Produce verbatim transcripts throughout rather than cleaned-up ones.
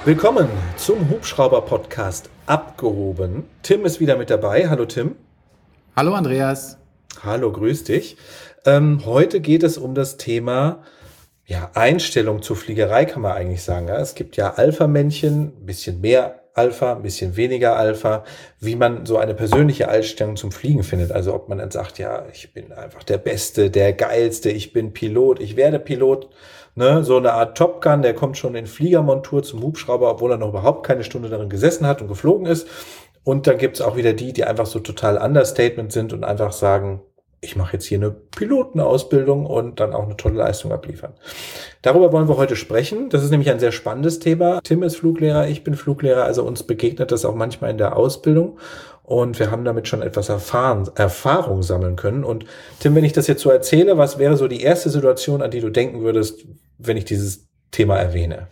Willkommen zum Hubschrauber-Podcast Abgehoben. Tim ist wieder mit dabei. Hallo Tim. Hallo Andreas. Hallo, grüß dich. Ähm, heute geht es um das Thema ja, Einstellung zur Fliegerei, kann man eigentlich sagen. Ja? Es gibt ja Alpha-Männchen, ein bisschen mehr Alpha, ein bisschen weniger Alpha, wie man so eine persönliche Einstellung zum Fliegen findet. Also ob man dann sagt, ja, ich bin einfach der Beste, der Geilste, ich bin Pilot, ich werde Pilot. Ne, so eine Art Top Gun, der kommt schon in Fliegermontur zum Hubschrauber, obwohl er noch überhaupt keine Stunde darin gesessen hat und geflogen ist. Und dann gibt's auch wieder die, die einfach so total Understatement sind und einfach sagen, ich mache jetzt hier eine Pilotenausbildung und dann auch eine tolle Leistung abliefern. Darüber wollen wir heute sprechen. Das ist nämlich ein sehr spannendes Thema. Tim ist Fluglehrer, ich bin Fluglehrer, also uns begegnet das auch manchmal in der Ausbildung. Und wir haben damit schon etwas erfahren, Erfahrung sammeln können. Und Tim, wenn ich das jetzt so erzähle, was wäre so die erste Situation, an die du denken würdest, wenn ich dieses Thema erwähne?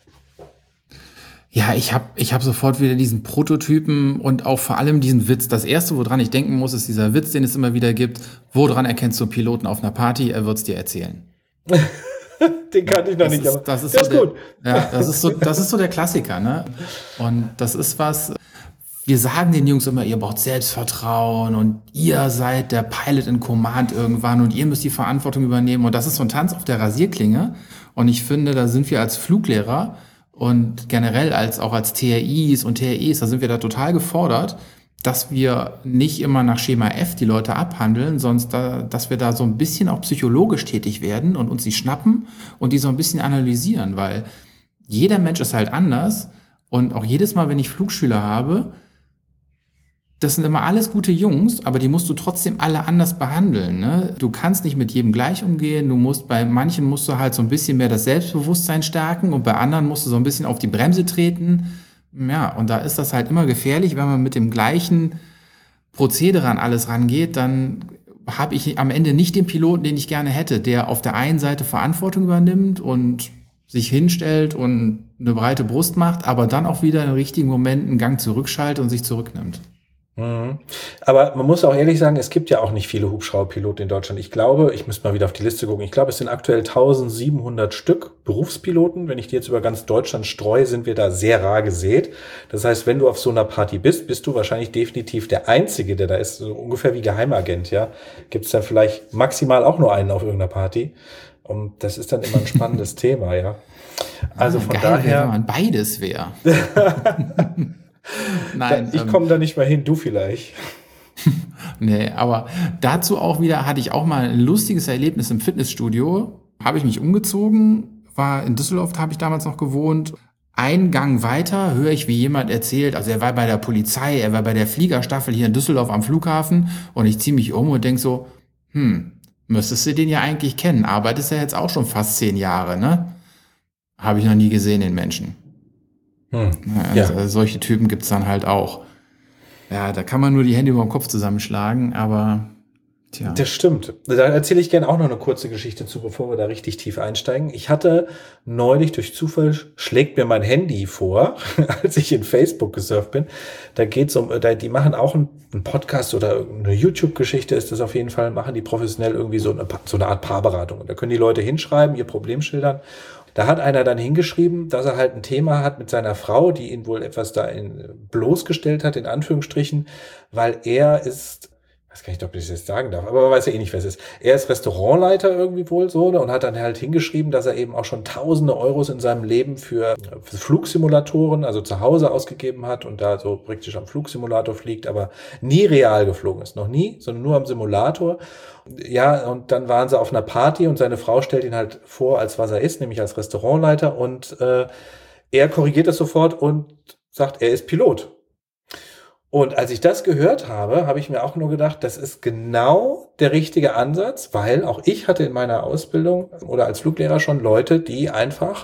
Ja, ich habe ich hab sofort wieder diesen Prototypen und auch vor allem diesen Witz. Das Erste, woran ich denken muss, ist dieser Witz, den es immer wieder gibt. Woran erkennst du einen Piloten auf einer Party? Er wird's dir erzählen. Den kannte ich noch das nicht, ist, aber das ist der so ist gut. Der, ja, das ist so, das ist so der Klassiker, ne? Und das ist was, wir sagen den Jungs immer, ihr braucht Selbstvertrauen und ihr seid der Pilot in Command irgendwann und ihr müsst die Verantwortung übernehmen. Und das ist so ein Tanz auf der Rasierklinge. Und ich finde, da sind wir als Fluglehrer und generell als auch als T R Is und T R Es, da sind wir da total gefordert, dass wir nicht immer nach Schema F die Leute abhandeln, sondern da, dass wir da so ein bisschen auch psychologisch tätig werden und uns die schnappen und die so ein bisschen analysieren, weil jeder Mensch ist halt anders und auch jedes Mal, wenn ich Flugschüler habe, das sind immer alles gute Jungs, aber die musst du trotzdem alle anders behandeln. Ne? Du kannst nicht mit jedem gleich umgehen. Du musst bei manchen musst du halt so ein bisschen mehr das Selbstbewusstsein stärken und bei anderen musst du so ein bisschen auf die Bremse treten. Ja, und da ist das halt immer gefährlich, wenn man mit dem gleichen Prozedere an alles rangeht, dann habe ich am Ende nicht den Piloten, den ich gerne hätte, der auf der einen Seite Verantwortung übernimmt und sich hinstellt und eine breite Brust macht, aber dann auch wieder im richtigen Moment einen Gang zurückschaltet und sich zurücknimmt. Mhm. Aber man muss auch ehrlich sagen, es gibt ja auch nicht viele Hubschrauberpiloten in Deutschland. Ich glaube, ich müsste mal wieder auf die Liste gucken. Ich glaube, es sind aktuell eintausendsiebenhundert Stück Berufspiloten. Wenn ich die jetzt über ganz Deutschland streue, sind wir da sehr rar gesät. Das heißt, wenn du auf so einer Party bist, bist du wahrscheinlich definitiv der Einzige, der da ist. So ungefähr wie Geheimagent, ja. Gibt es dann vielleicht maximal auch nur einen auf irgendeiner Party. Und das ist dann immer ein spannendes Thema, ja. Also ah, von geil daher. Wär, wenn man beides wäre. Nein, ich komme da nicht mal hin, du vielleicht. Nee, aber dazu auch wieder hatte ich auch mal ein lustiges Erlebnis im Fitnessstudio. Habe ich mich umgezogen, war in Düsseldorf, habe ich damals noch gewohnt. Ein Gang weiter höre ich, wie jemand erzählt, also er war bei der Polizei, er war bei der Fliegerstaffel hier in Düsseldorf am Flughafen und ich ziehe mich um und denke so, hm, müsstest du den ja eigentlich kennen, arbeitest ja jetzt auch schon fast zehn Jahre, ne? Habe ich noch nie gesehen, den Menschen. Hm, ja. Also solche Typen gibt's dann halt auch. Ja, da kann man nur die Hände über den Kopf zusammenschlagen, aber tja. Das stimmt. Da erzähle ich gerne auch noch eine kurze Geschichte zu, bevor wir da richtig tief einsteigen. Ich hatte neulich durch Zufall, schlägt mir mein Handy vor, als ich in Facebook gesurft bin. Da geht's um, da, die machen auch einen, einen Podcast oder eine YouTube-Geschichte ist das auf jeden Fall, machen die professionell irgendwie so eine, so eine Art Paarberatung. Und da können die Leute hinschreiben, ihr Problem schildern. Da hat einer dann hingeschrieben, dass er halt ein Thema hat mit seiner Frau, die ihn wohl etwas da in, bloßgestellt hat, in Anführungsstrichen, weil er ist, ich weiß gar nicht, ob ich das jetzt sagen darf, aber man weiß ja eh nicht, wer es ist. Er ist Restaurantleiter irgendwie wohl so, ne, und hat dann halt hingeschrieben, dass er eben auch schon tausende Euros in seinem Leben für, für Flugsimulatoren, also zu Hause ausgegeben hat und da so praktisch am Flugsimulator fliegt, aber nie real geflogen ist. Noch nie, sondern nur am Simulator. Ja, und dann waren sie auf einer Party und seine Frau stellt ihn halt vor, als was er ist, nämlich als Restaurantleiter und äh, er korrigiert das sofort und sagt, er ist Pilot. Und als ich das gehört habe, habe ich mir auch nur gedacht, das ist genau der richtige Ansatz, weil auch ich hatte in meiner Ausbildung oder als Fluglehrer schon Leute, die einfach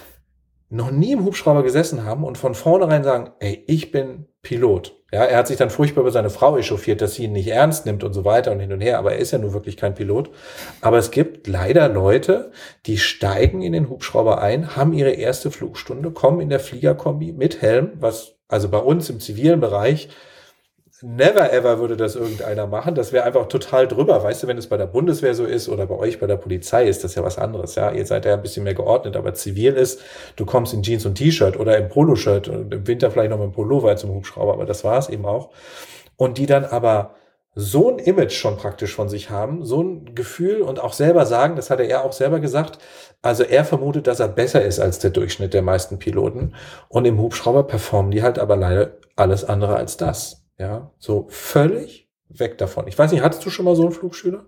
noch nie im Hubschrauber gesessen haben und von vornherein sagen, ey, ich bin Pilot. Ja, er hat sich dann furchtbar über seine Frau echauffiert, dass sie ihn nicht ernst nimmt und so weiter und hin und her, aber er ist ja nur wirklich kein Pilot. Aber es gibt leider Leute, die steigen in den Hubschrauber ein, haben ihre erste Flugstunde, kommen in der Fliegerkombi mit Helm, was also bei uns im zivilen Bereich never ever würde das irgendeiner machen. Das wäre einfach total drüber. Weißt du, wenn es bei der Bundeswehr so ist oder bei euch bei der Polizei ist, das ja was anderes. Ja, ihr seid ja ein bisschen mehr geordnet, aber zivil ist, du kommst in Jeans und T-Shirt oder im Poloshirt und im Winter vielleicht noch mit dem Pullover zum Hubschrauber, aber das war es eben auch. Und die dann aber so ein Image schon praktisch von sich haben, so ein Gefühl und auch selber sagen, das hat er auch selber gesagt, also er vermutet, dass er besser ist als der Durchschnitt der meisten Piloten und im Hubschrauber performen die halt aber leider alles andere als das. Ja, so völlig weg davon. Ich weiß nicht, hattest du schon mal so einen Flugschüler?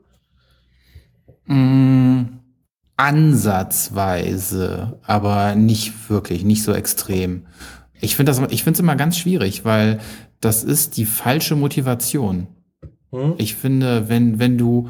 Mm, ansatzweise, aber nicht wirklich, nicht so extrem. Ich finde das, ich finde es immer ganz schwierig, weil das ist die falsche Motivation. Hm? Ich finde, wenn, wenn du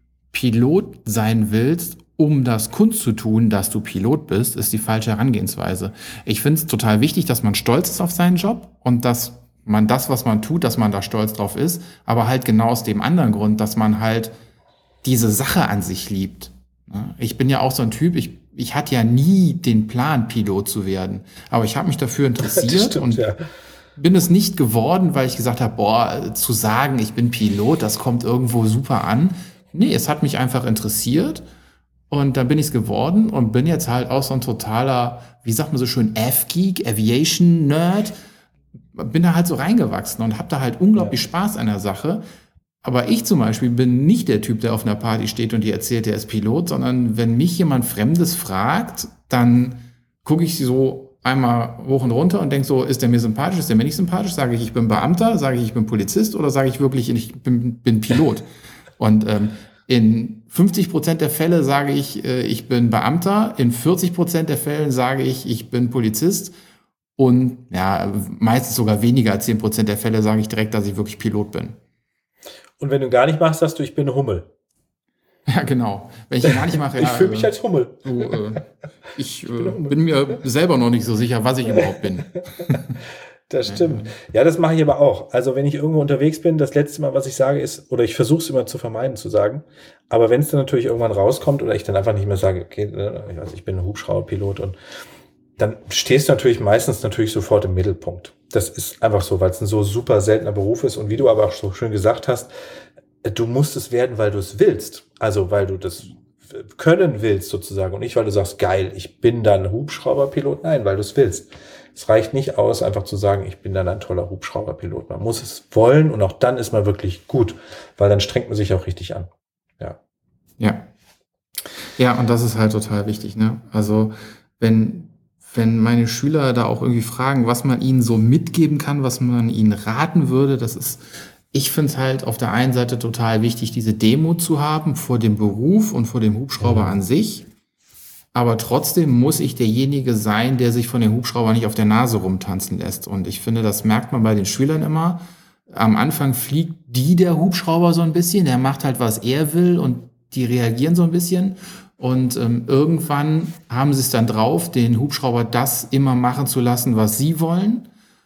Pilot sein willst, um das kundzutun, dass du Pilot bist, ist die falsche Herangehensweise. Ich finde es total wichtig, dass man stolz ist auf seinen Job und dass man das, was man tut, dass man da stolz drauf ist, aber halt genau aus dem anderen Grund, dass man halt diese Sache an sich liebt. Ich bin ja auch so ein Typ, ich, ich hatte ja nie den Plan, Pilot zu werden, aber ich habe mich dafür interessiert stimmt, und ja. bin es nicht geworden, weil ich gesagt habe, boah, zu sagen, ich bin Pilot, das kommt irgendwo super an. Nee, es hat mich einfach interessiert und dann bin ich es geworden und bin jetzt halt auch so ein totaler, wie sagt man so schön, F-Geek, Aviation-Nerd. Bin da halt so reingewachsen und habe da halt unglaublich ja. Spaß an der Sache. Aber ich zum Beispiel bin nicht der Typ, der auf einer Party steht und dir erzählt, der ist Pilot, sondern wenn mich jemand Fremdes fragt, dann gucke ich so einmal hoch und runter und denke so, ist der mir sympathisch, ist der mir nicht sympathisch? Sage ich, ich bin Beamter, sage ich, ich bin Polizist oder sage ich wirklich, ich bin, bin Pilot? Und ähm, in fünfzig Prozent der Fälle sage ich, äh, ich bin Beamter, in vierzig Prozent der Fällen sage ich, ich bin Polizist. Und ja, meistens sogar weniger als zehn Prozent der Fälle sage ich direkt, dass ich wirklich Pilot bin. Und wenn du gar nicht machst, sagst du, ich bin eine Hummel. Ja, genau. Wenn ich gar nicht mache, ich ja, fühle mich äh, als Hummel. So, äh, ich ich äh, bin, bin mir selber noch nicht so sicher, was ich überhaupt bin. Das stimmt. Ja, das mache ich aber auch. Also wenn ich irgendwo unterwegs bin, das letzte Mal, was ich sage, ist, oder ich versuche es immer zu vermeiden zu sagen, aber wenn es dann natürlich irgendwann rauskommt oder ich dann einfach nicht mehr sage, okay, also ich bin ein Hubschrauberpilot und dann stehst du natürlich meistens natürlich sofort im Mittelpunkt. Das ist einfach so, weil es ein so super seltener Beruf ist und wie du aber auch so schön gesagt hast, du musst es werden, weil du es willst. Also weil du das können willst sozusagen und nicht, weil du sagst, geil, ich bin dann Hubschrauberpilot. Nein, weil du es willst. Es reicht nicht aus, einfach zu sagen, ich bin dann ein toller Hubschrauberpilot. Man muss es wollen und auch dann ist man wirklich gut, weil dann strengt man sich auch richtig an. Ja. Ja. Ja, und das ist halt total wichtig, ne? Also wenn Wenn meine Schüler da auch irgendwie fragen, was man ihnen so mitgeben kann, was man ihnen raten würde, das ist, ich finde es halt auf der einen Seite total wichtig, diese Demut zu haben vor dem Beruf und vor dem Hubschrauber an sich. Aber trotzdem muss ich derjenige sein, der sich von dem Hubschrauber nicht auf der Nase rumtanzen lässt. Und ich finde, das merkt man bei den Schülern immer. Am Anfang fliegt die der Hubschrauber so ein bisschen, der macht halt, was er will und die reagieren so ein bisschen. Und ähm, irgendwann haben sie es dann drauf, den Hubschrauber das immer machen zu lassen, was sie wollen.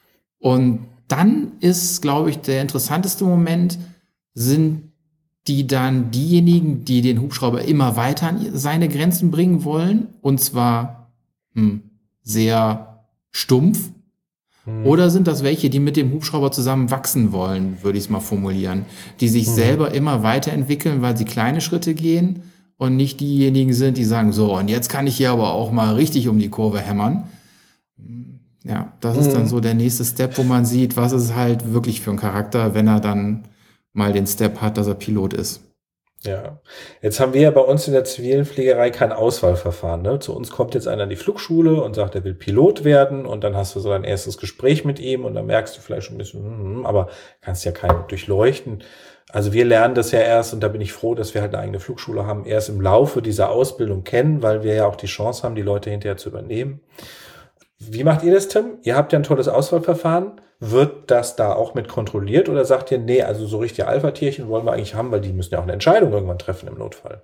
Und dann ist, glaube ich, der interessanteste Moment, sind die dann diejenigen, die den Hubschrauber immer weiter an seine Grenzen bringen wollen. Und zwar hm, sehr stumpf. Hm. Oder sind das welche, die mit dem Hubschrauber zusammen wachsen wollen, würde ich es mal formulieren. Die sich hm. selber immer weiterentwickeln, weil sie kleine Schritte gehen. Und nicht diejenigen sind, die sagen, so, und jetzt kann ich hier aber auch mal richtig um die Kurve hämmern. Ja, das ist dann so der nächste Step, wo man sieht, was ist halt wirklich für ein Charakter, wenn er dann mal den Step hat, dass er Pilot ist. Ja, jetzt haben wir ja bei uns in der zivilen Fliegerei kein Auswahlverfahren. Ne? Zu uns kommt jetzt einer in die Flugschule und sagt, er will Pilot werden und dann hast du so dein erstes Gespräch mit ihm und dann merkst du vielleicht schon ein bisschen, hm, aber kannst ja keinen durchleuchten. Also wir lernen das ja erst, und da bin ich froh, dass wir halt eine eigene Flugschule haben, erst im Laufe dieser Ausbildung kennen, weil wir ja auch die Chance haben, die Leute hinterher zu übernehmen. Wie macht ihr das, Tim? Ihr habt ja ein tolles Auswahlverfahren. Wird das da auch mit kontrolliert oder sagt ihr, nee, also so richtige Alpha-Tierchen wollen wir eigentlich haben, weil die müssen ja auch eine Entscheidung irgendwann treffen im Notfall?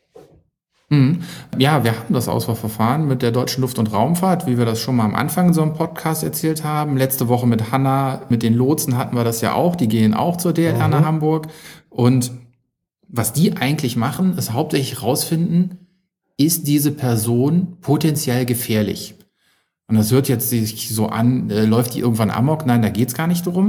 Mhm. Ja, wir haben das Auswahlverfahren mit der Deutschen Luft- und Raumfahrt, wie wir das schon mal am Anfang so im Podcast erzählt haben. Letzte Woche mit Hanna, mit den Lotsen hatten wir das ja auch. Die gehen auch zur D L R mhm. nach Hamburg. Und was die eigentlich machen, ist hauptsächlich rausfinden, ist diese Person potenziell gefährlich? Und das hört jetzt sich so an, äh, läuft die irgendwann amok? Nein, da geht's gar nicht drum,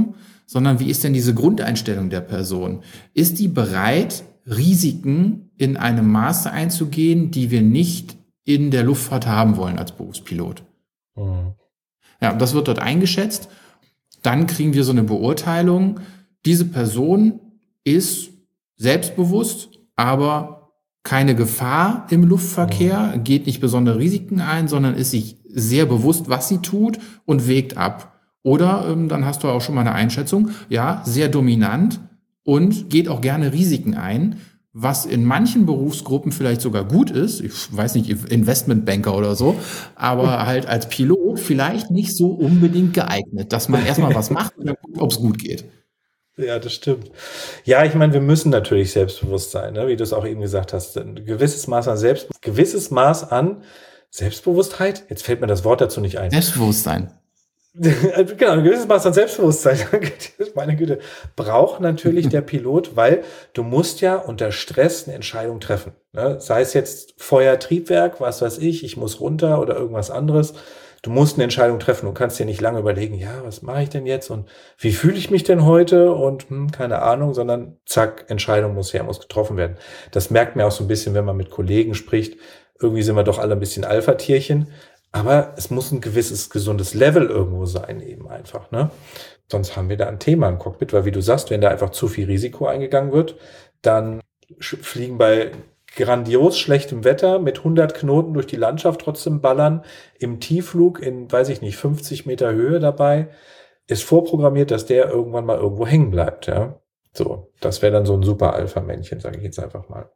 sondern wie ist denn diese Grundeinstellung der Person? Ist die bereit, Risiken in einem Maße einzugehen, die wir nicht in der Luftfahrt haben wollen als Berufspilot? Mhm. Ja, das wird dort eingeschätzt. Dann kriegen wir so eine Beurteilung. Diese Person ist selbstbewusst, aber keine Gefahr im Luftverkehr, mhm. geht nicht besondere Risiken ein, sondern ist sich sehr bewusst, was sie tut und wägt ab. Oder ähm, dann hast du auch schon mal eine Einschätzung, ja, sehr dominant und geht auch gerne Risiken ein, was in manchen Berufsgruppen vielleicht sogar gut ist, ich weiß nicht, Investmentbanker oder so, aber halt als Pilot vielleicht nicht so unbedingt geeignet, dass man erstmal was macht und dann guckt, ob es gut geht. Ja, das stimmt. Ja, ich meine, wir müssen natürlich selbstbewusst sein, ne? Wie du es auch eben gesagt hast. Ein gewisses Maß an Selbst, gewisses Maß an Selbstbewusstheit. Jetzt fällt mir das Wort dazu nicht ein. Selbstbewusstsein. Genau, ein gewisses Maß an Selbstbewusstsein, meine Güte, braucht natürlich der Pilot, weil du musst ja unter Stress eine Entscheidung treffen. Ne? Sei es jetzt Feuer, Triebwerk, was weiß ich, ich muss runter oder irgendwas anderes. Du musst eine Entscheidung treffen. Du kannst dir nicht lange überlegen, ja, was mache ich denn jetzt und wie fühle ich mich denn heute und hm, keine Ahnung, sondern zack, Entscheidung muss her, muss getroffen werden. Das merkt man auch so ein bisschen, wenn man mit Kollegen spricht. Irgendwie sind wir doch alle ein bisschen Alpha-Tierchen. Aber es muss ein gewisses gesundes Level irgendwo sein, eben einfach, ne? Sonst haben wir da ein Thema im Cockpit, weil wie du sagst, wenn da einfach zu viel Risiko eingegangen wird, dann fliegen bei grandios schlechtem Wetter mit hundert Knoten durch die Landschaft trotzdem ballern, im Tiefflug in, weiß ich nicht, fünfzig Meter Höhe dabei, ist vorprogrammiert, dass der irgendwann mal irgendwo hängen bleibt, ja? So, das wäre dann so ein super Alpha-Männchen, sage ich jetzt einfach mal.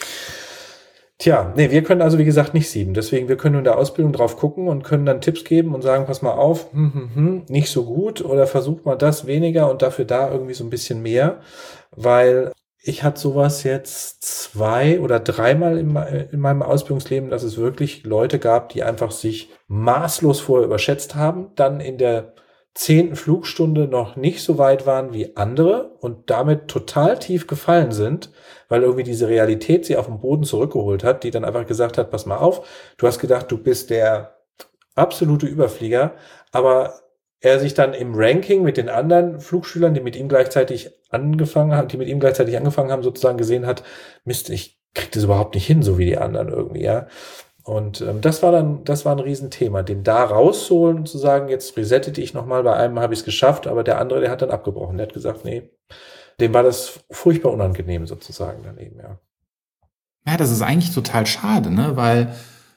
Tja, nee, wir können also, wie gesagt, nicht sieben. Deswegen, wir können in der Ausbildung drauf gucken und können dann Tipps geben und sagen, pass mal auf, hm, hm, hm, nicht so gut oder versucht mal das weniger und dafür da irgendwie so ein bisschen mehr. Weil ich hatte sowas jetzt zwei oder dreimal in, in meinem Ausbildungsleben, dass es wirklich Leute gab, die einfach sich maßlos vorher überschätzt haben, dann in der zehnten Flugstunde noch nicht so weit waren wie andere und damit total tief gefallen sind, weil irgendwie diese Realität sie auf den Boden zurückgeholt hat, die dann einfach gesagt hat, pass mal auf, du hast gedacht, du bist der absolute Überflieger, aber er sich dann im Ranking mit den anderen Flugschülern, die mit ihm gleichzeitig angefangen haben, die mit ihm gleichzeitig angefangen haben, sozusagen gesehen hat, Mist, ich krieg das überhaupt nicht hin, so wie die anderen irgendwie, ja. Und ähm, das war dann, das war ein Riesenthema, den da rauszuholen und zu sagen, jetzt resettete ich nochmal, bei einem habe ich es geschafft, aber der andere, der hat dann abgebrochen. Der hat gesagt, nee, dem war das furchtbar unangenehm sozusagen daneben, ja. Ja, das ist eigentlich total schade, ne, weil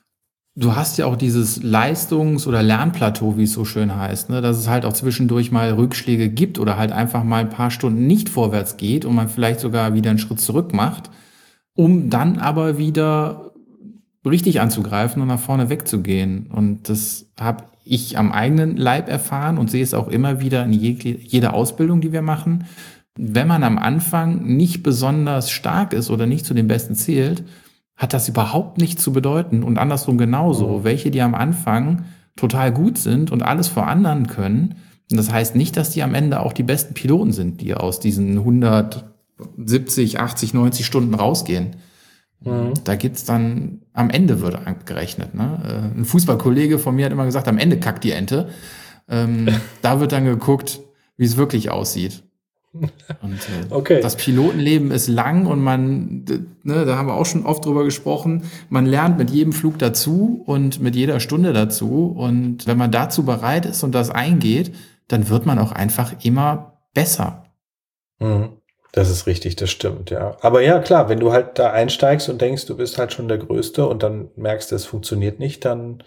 du hast ja auch dieses Leistungs- oder Lernplateau, wie es so schön heißt, ne, dass es halt auch zwischendurch mal Rückschläge gibt oder halt einfach mal ein paar Stunden nicht vorwärts geht und man vielleicht sogar wieder einen Schritt zurück macht, um dann aber wieder richtig anzugreifen und nach vorne wegzugehen. Und das habe ich am eigenen Leib erfahren und sehe es auch immer wieder in jeder Ausbildung, die wir machen. Wenn man am Anfang nicht besonders stark ist oder nicht zu den Besten zählt, hat das überhaupt nichts zu bedeuten. Und andersrum genauso. Welche, die am Anfang total gut sind und alles vor anderen können. Und das heißt nicht, dass die am Ende auch die besten Piloten sind, die aus diesen hundertsiebzig, achtzig, neunzig Stunden rausgehen. Mhm. Da gibt's dann, am Ende wird abgerechnet. Ne? Ein Fußballkollege von mir hat immer gesagt, am Ende kackt die Ente. Ähm, da wird dann geguckt, wie es wirklich aussieht. Und äh, okay. Das Pilotenleben ist lang und man, ne, da haben wir auch schon oft drüber gesprochen, man lernt mit jedem Flug dazu und mit jeder Stunde dazu. Und wenn man dazu bereit ist und das eingeht, dann wird man auch einfach immer besser. Mhm. Das ist richtig, das stimmt, ja. Aber ja, klar, wenn du halt da einsteigst und denkst, du bist halt schon der Größte und dann merkst, es funktioniert nicht, dann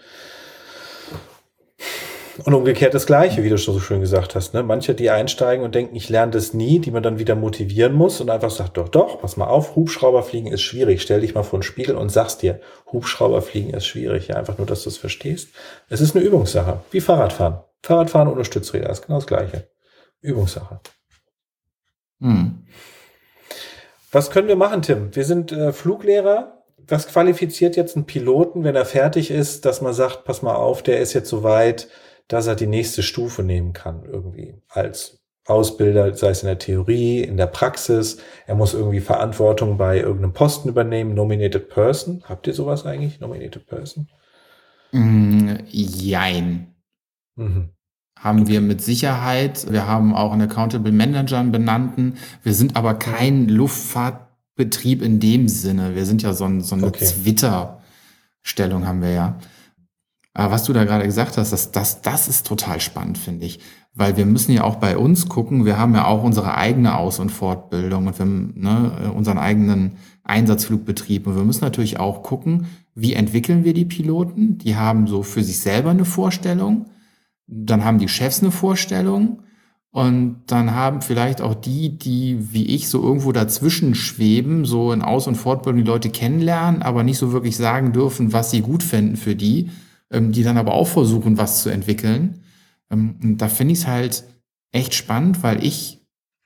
und umgekehrt das Gleiche, wie du schon so schön gesagt hast, ne? Manche, die einsteigen und denken, ich lerne das nie, die man dann wieder motivieren muss und einfach sagt, doch, doch, pass mal auf, Hubschrauberfliegen ist schwierig. Stell dich mal vor den Spiegel und sagst dir, Hubschrauberfliegen ist schwierig. Ja, einfach nur, dass du es verstehst. Es ist eine Übungssache, wie Fahrradfahren. Fahrradfahren ohne Stützräder ist genau das Gleiche. Übungssache. Hm. Was können wir machen, Tim? Wir sind äh, Fluglehrer. Was qualifiziert jetzt einen Piloten, wenn er fertig ist, dass man sagt, pass mal auf, der ist jetzt so weit, dass er die nächste Stufe nehmen kann, irgendwie als Ausbilder, sei es in der Theorie, in der Praxis. Er muss irgendwie Verantwortung bei irgendeinem Posten übernehmen. Nominated Person. Habt ihr sowas eigentlich? Nominated Person? Mm, jein. Mhm. haben okay. wir mit Sicherheit. Wir haben auch einen Accountable Manager, einen benannten. Wir sind aber kein Luftfahrtbetrieb in dem Sinne. Wir sind ja so, ein, so eine okay. Twitter-Stellung haben wir ja. Aber was du da gerade gesagt hast, das, das, das ist total spannend, finde ich. Weil wir müssen ja auch bei uns gucken, wir haben ja auch unsere eigene Aus- und Fortbildung und wir haben ne, unseren eigenen Einsatzflugbetrieb. Und wir müssen natürlich auch gucken, wie entwickeln wir die Piloten? Die haben so für sich selber eine Vorstellung, dann haben die Chefs eine Vorstellung und dann haben vielleicht auch die, die wie ich so irgendwo dazwischen schweben, so in Aus- und Fortbildung die Leute kennenlernen, aber nicht so wirklich sagen dürfen, was sie gut finden für die, die dann aber auch versuchen, was zu entwickeln. Und da finde ich es halt echt spannend, weil ich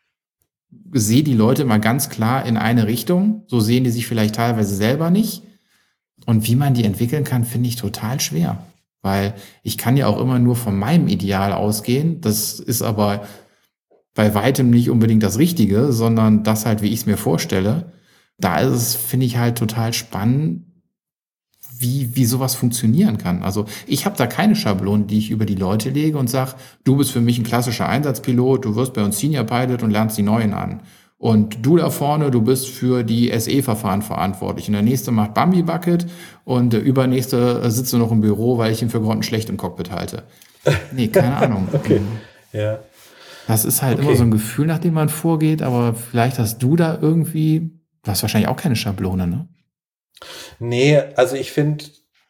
sehe die Leute mal ganz klar in eine Richtung. So sehen die sich vielleicht teilweise selber nicht. Und wie man die entwickeln kann, finde ich total schwer. Weil ich kann ja auch immer nur von meinem Ideal ausgehen. Das ist aber bei weitem nicht unbedingt das Richtige, sondern das halt, wie ich es mir vorstelle. Da ist es, finde ich halt total spannend, wie, wie sowas funktionieren kann. Also ich habe da keine Schablone, die ich über die Leute lege und sage, du bist für mich ein klassischer Einsatzpilot, du wirst bei uns Senior Pilot und lernst die Neuen an. Und du da vorne, du bist für die S E-Verfahren verantwortlich. Und der nächste macht Bambi Bucket und der übernächste sitzt nur noch im Büro, weil ich ihn für grottenschlecht im Cockpit halte. Nee, keine Ahnung. Okay, ja. Das ist halt okay. immer so ein Gefühl, nach dem man vorgeht, aber vielleicht hast du da irgendwie, du hast wahrscheinlich auch keine Schablone, ne? Nee, also ich finde,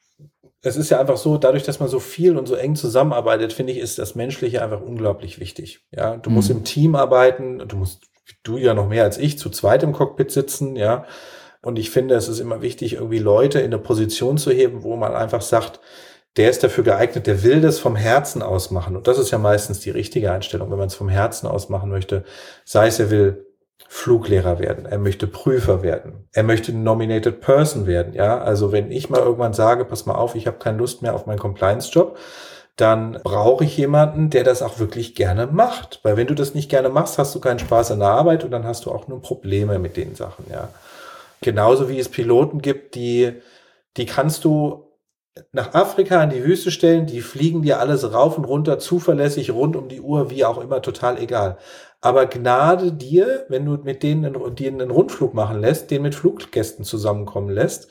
es ist ja einfach so, dadurch, dass man so viel und so eng zusammenarbeitet, finde ich, ist das Menschliche einfach unglaublich wichtig. Ja, du mhm. musst im Team arbeiten, du musst, du ja noch mehr als ich, zu zweit im Cockpit sitzen, ja. Und ich finde, es ist immer wichtig, irgendwie Leute in eine Position zu heben, wo man einfach sagt, der ist dafür geeignet, der will das vom Herzen aus machen. Und das ist ja meistens die richtige Einstellung, wenn man es vom Herzen aus machen möchte. Sei es, er will Fluglehrer werden, er möchte Prüfer werden, er möchte Nominated Person werden, ja, also wenn ich mal irgendwann sage, pass mal auf, ich habe keine Lust mehr auf meinen Compliance-Job, dann brauche ich jemanden, der das auch wirklich gerne macht, weil wenn du das nicht gerne machst, hast du keinen Spaß an der Arbeit und dann hast du auch nur Probleme mit den Sachen, ja. Genauso wie es Piloten gibt, die, die kannst du nach Afrika in die Wüste stellen, die fliegen dir alles rauf und runter, zuverlässig, rund um die Uhr, wie auch immer, total egal. Aber Gnade dir, wenn du mit denen einen, die einen Rundflug machen lässt, den mit Fluggästen zusammenkommen lässt,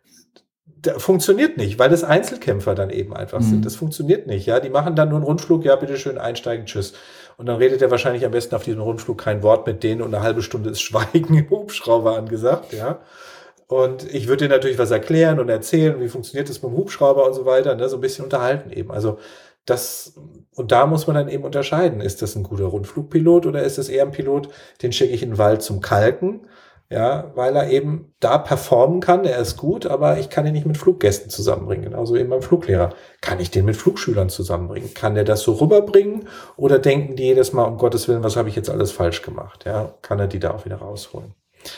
der funktioniert nicht, weil das Einzelkämpfer dann eben einfach mhm. sind. Das funktioniert nicht, ja. Die machen dann nur einen Rundflug, ja, bitteschön, einsteigen, tschüss. Und dann redet er wahrscheinlich am besten auf diesem Rundflug kein Wort mit denen und eine halbe Stunde ist Schweigen im Hubschrauber angesagt, ja. Und ich würde dir natürlich was erklären und erzählen, wie funktioniert das mit dem Hubschrauber und so weiter, ne, so ein bisschen unterhalten eben. Also das, und da muss man dann eben unterscheiden, ist das ein guter Rundflugpilot oder ist es eher ein Pilot, den schicke ich in den Wald zum Kalken, ja, weil er eben da performen kann, er ist gut, aber ich kann ihn nicht mit Fluggästen zusammenbringen, genauso eben beim Fluglehrer. Kann ich den mit Flugschülern zusammenbringen? Kann der das so rüberbringen oder denken die jedes Mal, um Gottes Willen, was habe ich jetzt alles falsch gemacht? Ja, kann er die da auch wieder rausholen?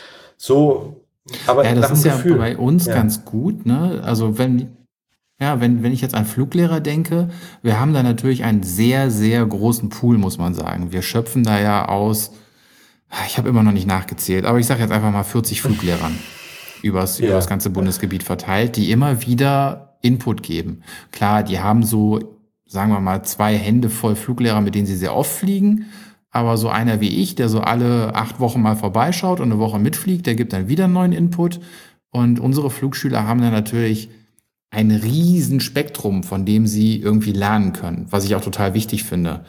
So, aber ja, das ist ja Gefühl. bei uns ja. ganz gut, ne? Also wenn Ja, wenn, wenn ich jetzt an Fluglehrer denke, wir haben da natürlich einen sehr, sehr großen Pool, muss man sagen. Wir schöpfen da ja aus, ich habe immer noch nicht nachgezählt, aber ich sage jetzt einfach mal vierzig Fluglehrern übers, ja. über das ganze Bundesgebiet verteilt, die immer wieder Input geben. Klar, die haben so, sagen wir mal, zwei Hände voll Fluglehrer, mit denen sie sehr oft fliegen, aber so einer wie ich, der so alle acht Wochen mal vorbeischaut und eine Woche mitfliegt, der gibt dann wieder einen neuen Input. Und unsere Flugschüler haben dann natürlich ein riesen Spektrum, von dem sie irgendwie lernen können, was ich auch total wichtig finde.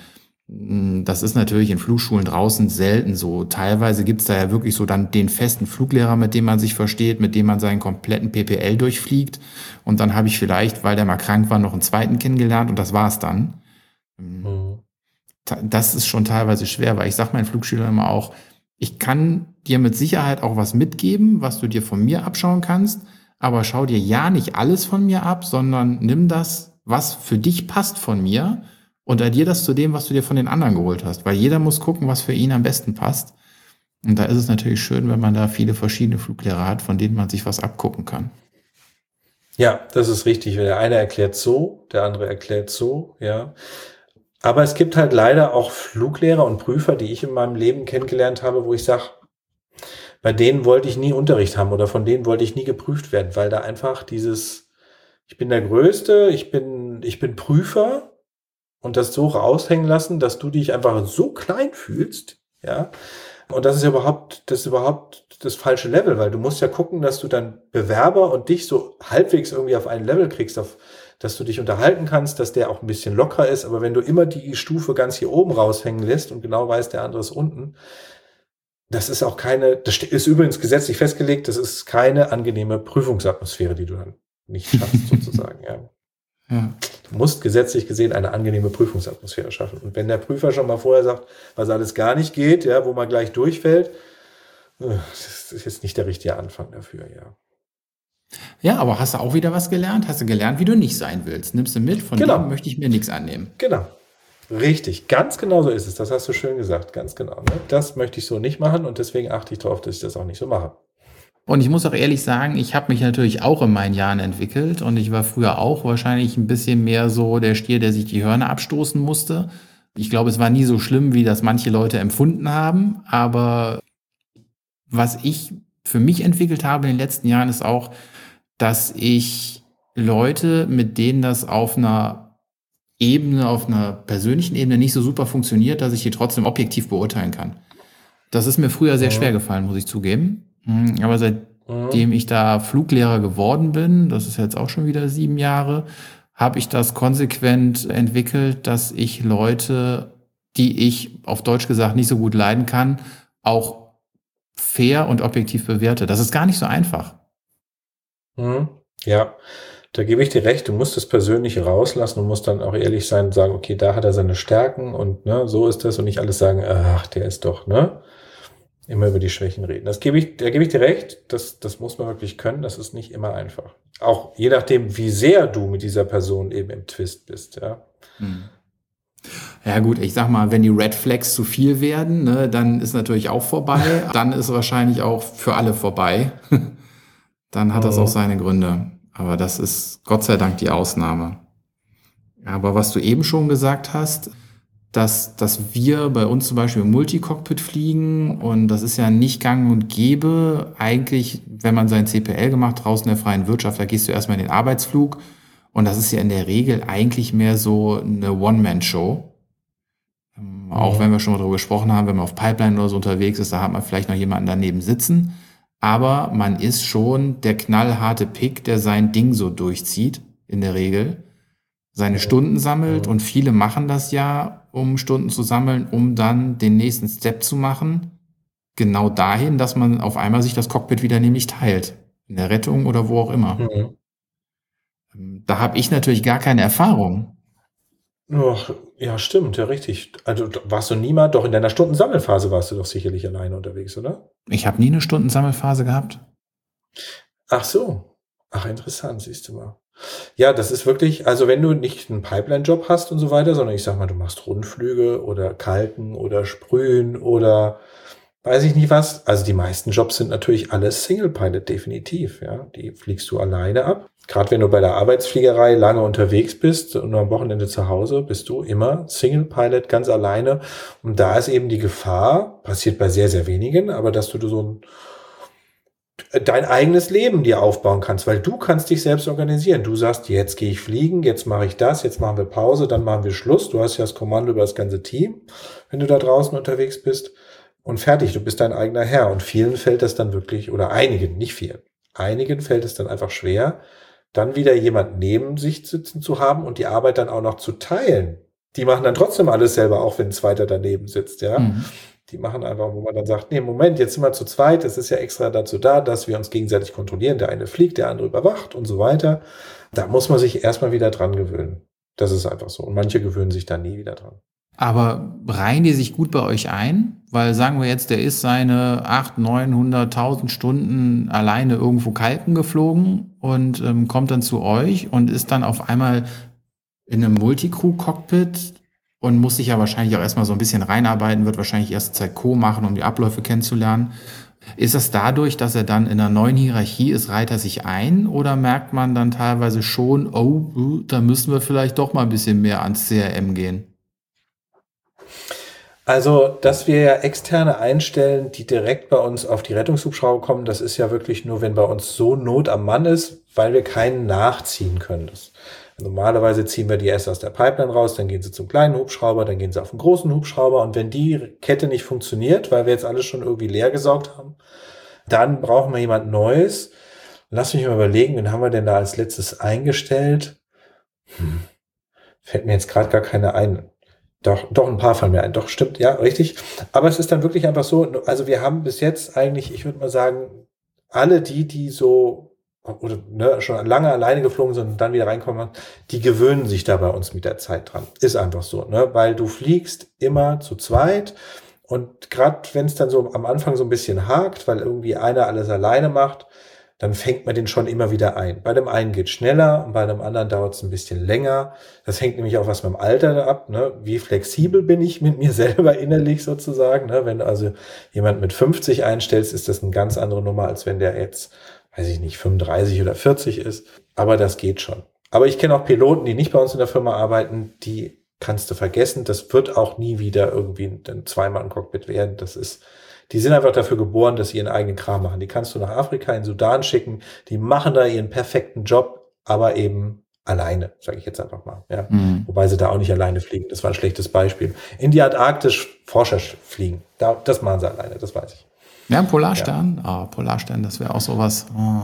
Das ist natürlich in Flugschulen draußen selten so. Teilweise gibt's da ja wirklich so dann den festen Fluglehrer, mit dem man sich versteht, mit dem man seinen kompletten P P L durchfliegt. Und dann habe ich vielleicht, weil der mal krank war, noch einen zweiten kennengelernt und das war's dann. Mhm. Das ist schon teilweise schwer, weil ich sage meinen Flugschülern immer auch, ich kann dir mit Sicherheit auch was mitgeben, was du dir von mir abschauen kannst, aber schau dir ja nicht alles von mir ab, sondern nimm das, was für dich passt von mir und addier das zu dem, was du dir von den anderen geholt hast. Weil jeder muss gucken, was für ihn am besten passt. Und da ist es natürlich schön, wenn man da viele verschiedene Fluglehrer hat, von denen man sich was abgucken kann. Ja, das ist richtig. Der eine erklärt so, der andere erklärt so, ja. Aber es gibt halt leider auch Fluglehrer und Prüfer, die ich in meinem Leben kennengelernt habe, wo ich sage, bei denen wollte ich nie Unterricht haben oder von denen wollte ich nie geprüft werden, weil da einfach dieses, ich bin der Größte, ich bin, ich bin Prüfer und das so raushängen lassen, dass du dich einfach so klein fühlst, ja. Und das ist ja überhaupt, das ist überhaupt das falsche Level, weil du musst ja gucken, dass du dann Bewerber und dich so halbwegs irgendwie auf ein Level kriegst, auf, dass du dich unterhalten kannst, dass der auch ein bisschen lockerer ist. Aber wenn du immer die Stufe ganz hier oben raushängen lässt und genau weißt, der andere ist unten, das ist auch keine, das ist übrigens gesetzlich festgelegt, das ist keine angenehme Prüfungsatmosphäre, die du dann nicht schaffst, sozusagen, ja. Ja. Du musst gesetzlich gesehen eine angenehme Prüfungsatmosphäre schaffen. Und wenn der Prüfer schon mal vorher sagt, was alles gar nicht geht, ja, wo man gleich durchfällt, das ist jetzt nicht der richtige Anfang dafür, ja. Ja, aber hast du auch wieder was gelernt? Hast du gelernt, wie du nicht sein willst? Nimmst du mit, von Genau. dem möchte ich mir nichts annehmen. Genau. Richtig, ganz genau so ist es. Das hast du schön gesagt, ganz genau. Ne? Das möchte ich so nicht machen und deswegen achte ich darauf, dass ich das auch nicht so mache. Und ich muss auch ehrlich sagen, ich habe mich natürlich auch in meinen Jahren entwickelt und ich war früher auch wahrscheinlich ein bisschen mehr so der Stier, der sich die Hörner abstoßen musste. Ich glaube, es war nie so schlimm, wie das manche Leute empfunden haben, aber was ich für mich entwickelt habe in den letzten Jahren ist auch, dass ich Leute, mit denen das auf einer Ebene, auf einer persönlichen Ebene nicht so super funktioniert, dass ich die trotzdem objektiv beurteilen kann. Das ist mir früher sehr Mhm. schwer gefallen, muss ich zugeben. Aber seitdem ich da Fluglehrer geworden bin, das ist jetzt auch schon wieder sieben Jahre, habe ich das konsequent entwickelt, dass ich Leute, die ich auf Deutsch gesagt nicht so gut leiden kann, auch fair und objektiv bewerte. Das ist gar nicht so einfach. Mhm. Ja, da gebe ich dir recht. Du musst das Persönliche rauslassen und musst dann auch ehrlich sein und sagen, okay, da hat er seine Stärken und ne, so ist das und nicht alles sagen, ach, der ist doch, ne? Immer über die Schwächen reden. Das gebe ich, da gebe ich dir recht. Das, das muss man wirklich können. Das ist nicht immer einfach. Auch je nachdem, wie sehr du mit dieser Person eben im Twist bist, ja. Hm. Ja gut, ich sag mal, wenn die Red Flags zu viel werden, ne, dann ist natürlich auch vorbei. Dann ist wahrscheinlich auch für alle vorbei. Dann hat das auch seine Gründe. Aber das ist Gott sei Dank die Ausnahme. Aber was du eben schon gesagt hast, dass, dass wir bei uns zum Beispiel im Multicockpit fliegen und das ist ja nicht gang und gäbe. Eigentlich, wenn man sein C P L gemacht draußen in der freien Wirtschaft, da gehst du erstmal in den Arbeitsflug und das ist ja in der Regel eigentlich mehr so eine One-Man-Show. Mhm. Auch wenn wir schon mal darüber gesprochen haben, wenn man auf Pipeline oder so unterwegs ist, da hat man vielleicht noch jemanden daneben sitzen. Aber man ist schon der knallharte Pick, der sein Ding so durchzieht, in der Regel. Seine Stunden sammelt und viele machen das ja, um Stunden zu sammeln, um dann den nächsten Step zu machen. Genau dahin, dass man auf einmal sich das Cockpit wieder nämlich teilt. In der Rettung oder wo auch immer. Mhm. Da habe ich natürlich gar keine Erfahrung. Ach, ja, stimmt, ja, richtig. Also warst du niemals, doch in deiner Stundensammelphase warst du doch sicherlich alleine unterwegs, oder? Ich habe nie eine Stundensammelphase gehabt. Ach so. Ach, interessant, siehst du mal. Ja, das ist wirklich, also wenn du nicht einen Pipeline-Job hast und so weiter, sondern ich sag mal, du machst Rundflüge oder Kalken oder Sprühen oder weiß ich nicht was. Also die meisten Jobs sind natürlich alles Single-Pilot, definitiv. Ja, die fliegst du alleine ab. Gerade wenn du bei der Arbeitsfliegerei lange unterwegs bist und am Wochenende zu Hause, bist du immer Single-Pilot, ganz alleine. Und da ist eben die Gefahr, passiert bei sehr, sehr wenigen, aber dass du so ein dein eigenes Leben dir aufbauen kannst, weil du kannst dich selbst organisieren. Du sagst, jetzt gehe ich fliegen, jetzt mache ich das, jetzt machen wir Pause, dann machen wir Schluss. Du hast ja das Kommando über das ganze Team, wenn du da draußen unterwegs bist und fertig. Du bist dein eigener Herr und vielen fällt das dann wirklich, oder einigen, nicht vielen, einigen fällt es dann einfach schwer, dann wieder jemand neben sich sitzen zu haben und die Arbeit dann auch noch zu teilen. Die machen dann trotzdem alles selber, auch wenn ein Zweiter daneben sitzt, ja. Mhm. Die machen einfach, wo man dann sagt, nee, Moment, jetzt sind wir zu zweit, das ist ja extra dazu da, dass wir uns gegenseitig kontrollieren. Der eine fliegt, der andere überwacht und so weiter. Da muss man sich erstmal wieder dran gewöhnen. Das ist einfach so. Und manche gewöhnen sich da nie wieder dran. Aber reihen die sich gut bei euch ein? Weil sagen wir jetzt, der ist seine achthundert, neunhundert, tausend Stunden alleine irgendwo Kalken geflogen und ähm, kommt dann zu euch und ist dann auf einmal in einem Multicrew-Cockpit und muss sich ja wahrscheinlich auch erstmal so ein bisschen reinarbeiten, wird wahrscheinlich erst Zeit Co. machen, um die Abläufe kennenzulernen. Ist das dadurch, dass er dann in einer neuen Hierarchie ist, reiht er sich ein oder merkt man dann teilweise schon, oh, da müssen wir vielleicht doch mal ein bisschen mehr ans C R M gehen? Also, dass wir ja Externe einstellen, die direkt bei uns auf die Rettungshubschrauber kommen, das ist ja wirklich nur, wenn bei uns so Not am Mann ist, weil wir keinen nachziehen können. Das, normalerweise ziehen wir die erst aus der Pipeline raus, dann gehen sie zum kleinen Hubschrauber, dann gehen sie auf den großen Hubschrauber und wenn die Kette nicht funktioniert, weil wir jetzt alles schon irgendwie leer gesaugt haben, dann brauchen wir jemand Neues. Lass mich mal überlegen, wen haben wir denn da als letztes eingestellt? Hm. Fällt mir jetzt gerade gar keine ein. Doch, doch, ein paar fallen mir ein. Doch, stimmt, ja, richtig. Aber es ist dann wirklich einfach so, also wir haben bis jetzt eigentlich, ich würde mal sagen, alle die, die so oder ne, schon lange alleine geflogen sind und dann wieder reinkommen, die gewöhnen sich da bei uns mit der Zeit dran. Ist einfach so, ne? Weil du fliegst immer zu zweit und gerade wenn es dann so am Anfang so ein bisschen hakt, weil irgendwie einer alles alleine macht, dann fängt man den schon immer wieder ein. Bei dem einen geht schneller und bei dem anderen dauert es ein bisschen länger. Das hängt nämlich auch was mit dem Alter ab, ne? Wie flexibel bin ich mit mir selber innerlich sozusagen, ne? Wenn du also jemand mit fünfzig einstellst, ist das eine ganz andere Nummer, als wenn der jetzt, weiß ich nicht, fünfunddreißig oder vierzig ist. Aber das geht schon. Aber ich kenne auch Piloten, die nicht bei uns in der Firma arbeiten, die kannst du vergessen. Das wird auch nie wieder irgendwie ein Zweimann-Cockpit werden. Das ist Die sind einfach dafür geboren, dass sie ihren eigenen Kram machen. Die kannst du nach Afrika, in Sudan schicken. Die machen da ihren perfekten Job, aber eben alleine, sage ich jetzt einfach mal. Ja. Mhm. Wobei sie da auch nicht alleine fliegen. Das war ein schlechtes Beispiel. In die Antarktis Forscher fliegen. Da, das machen sie alleine, das weiß ich. Ja, Polarstern. Ah, ja. oh, Polarstern, das wäre auch sowas.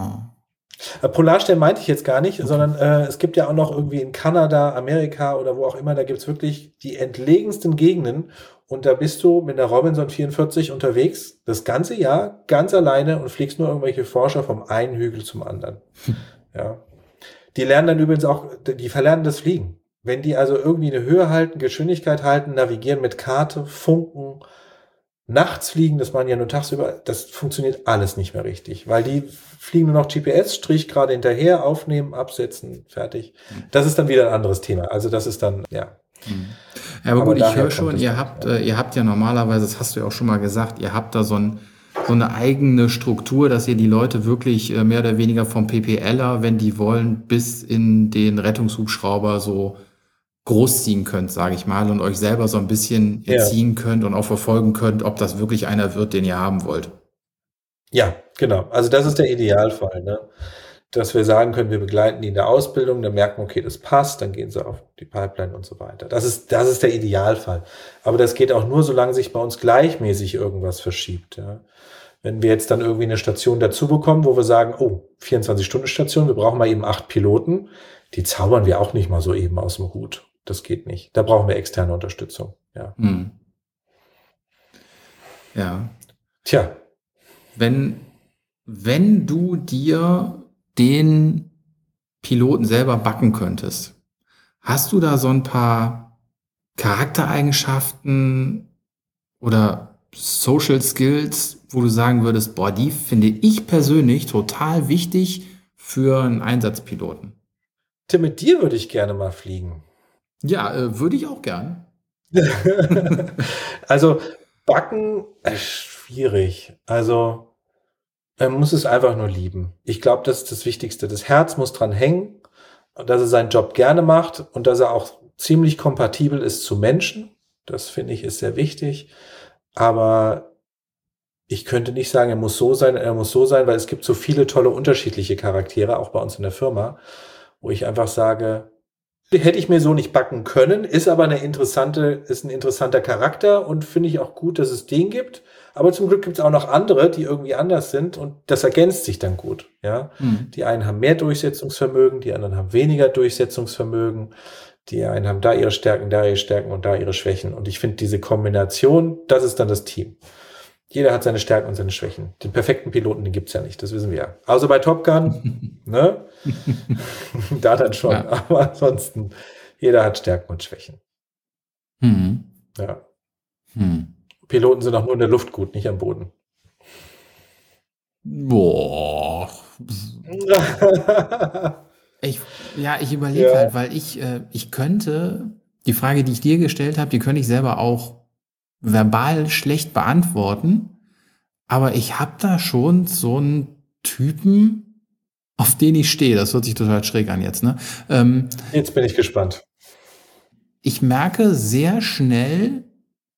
Oh. Polarstern meinte ich jetzt gar nicht, okay. sondern äh, es gibt ja auch noch irgendwie in Kanada, Amerika oder wo auch immer, da gibt's wirklich die entlegensten Gegenden. Und da bist du mit der Robinson vierundvierzig unterwegs, das ganze Jahr, ganz alleine und fliegst nur irgendwelche Forscher vom einen Hügel zum anderen. Hm. Ja. Die lernen dann übrigens auch, die verlernen das Fliegen. Wenn die also irgendwie eine Höhe halten, Geschwindigkeit halten, navigieren mit Karte, funken, nachts fliegen, das machen ja nur tagsüber, das funktioniert alles nicht mehr richtig, weil die fliegen nur noch G P S-Strich gerade hinterher, aufnehmen, absetzen, fertig. Das ist dann wieder ein anderes Thema. Also das ist dann, ja. Ja, aber, aber gut, ich höre schon, ihr habt, ja. äh, ihr habt ja normalerweise, das hast du ja auch schon mal gesagt, ihr habt da so, ein, so eine eigene Struktur, dass ihr die Leute wirklich äh, mehr oder weniger vom PPLer, wenn die wollen, bis in den Rettungshubschrauber so großziehen könnt, sage ich mal, und euch selber so ein bisschen erziehen ja. könnt und auch verfolgen könnt, ob das wirklich einer wird, den ihr haben wollt. Ja, genau. Also das ist der Idealfall, ne? Dass wir sagen können, wir begleiten die in der Ausbildung, dann merken, okay, das passt, dann gehen sie auf die Pipeline und so weiter. Das ist, das ist der Idealfall. Aber das geht auch nur, solange sich bei uns gleichmäßig irgendwas verschiebt. Ja. Wenn wir jetzt dann irgendwie eine Station dazu bekommen, wo wir sagen, oh, vierundzwanzig-Stunden-Station, wir brauchen mal eben acht Piloten, die zaubern wir auch nicht mal so eben aus dem Hut. Das geht nicht. Da brauchen wir externe Unterstützung. Ja. Hm. Ja. Tja. Wenn, wenn du dir den Piloten selber backen könntest, hast du da so ein paar Charaktereigenschaften oder Social Skills, wo du sagen würdest, boah, die finde ich persönlich total wichtig für einen Einsatzpiloten? Tim, mit dir würde ich gerne mal fliegen. Ja, äh, würde ich auch gern. Also backen, äh, schwierig. Also er muss es einfach nur lieben. Ich glaube, das ist das Wichtigste. Das Herz muss dran hängen, dass er seinen Job gerne macht und dass er auch ziemlich kompatibel ist zu Menschen. Das finde ich ist sehr wichtig. Aber ich könnte nicht sagen, er muss so sein, er muss so sein, weil es gibt so viele tolle unterschiedliche Charaktere, auch bei uns in der Firma, wo ich einfach sage, hätte ich mir so nicht backen können, ist aber eine interessante, ist ein interessanter Charakter und finde ich auch gut, dass es den gibt. Aber zum Glück gibt es auch noch andere, die irgendwie anders sind und das ergänzt sich dann gut. Ja, mhm. Die einen haben mehr Durchsetzungsvermögen, die anderen haben weniger Durchsetzungsvermögen. Die einen haben da ihre Stärken, da ihre Stärken und da ihre Schwächen. Und ich finde diese Kombination, das ist dann das Team. Jeder hat seine Stärken und seine Schwächen. Den perfekten Piloten, den gibt's ja nicht, das wissen wir ja. Also bei Top Gun, ne? Da dann schon. Ja. Aber ansonsten, jeder hat Stärken und Schwächen. Mhm. Ja. Mhm. Piloten sind auch nur in der Luft gut, nicht am Boden. Boah. ich, ja, ich überlege ja. halt, weil ich, äh, ich könnte, die Frage, die ich dir gestellt habe, die könnte ich selber auch verbal schlecht beantworten, aber ich habe da schon so einen Typen, auf den ich stehe. Das hört sich total schräg an jetzt, ne? Ähm, jetzt bin ich gespannt. Ich merke sehr schnell,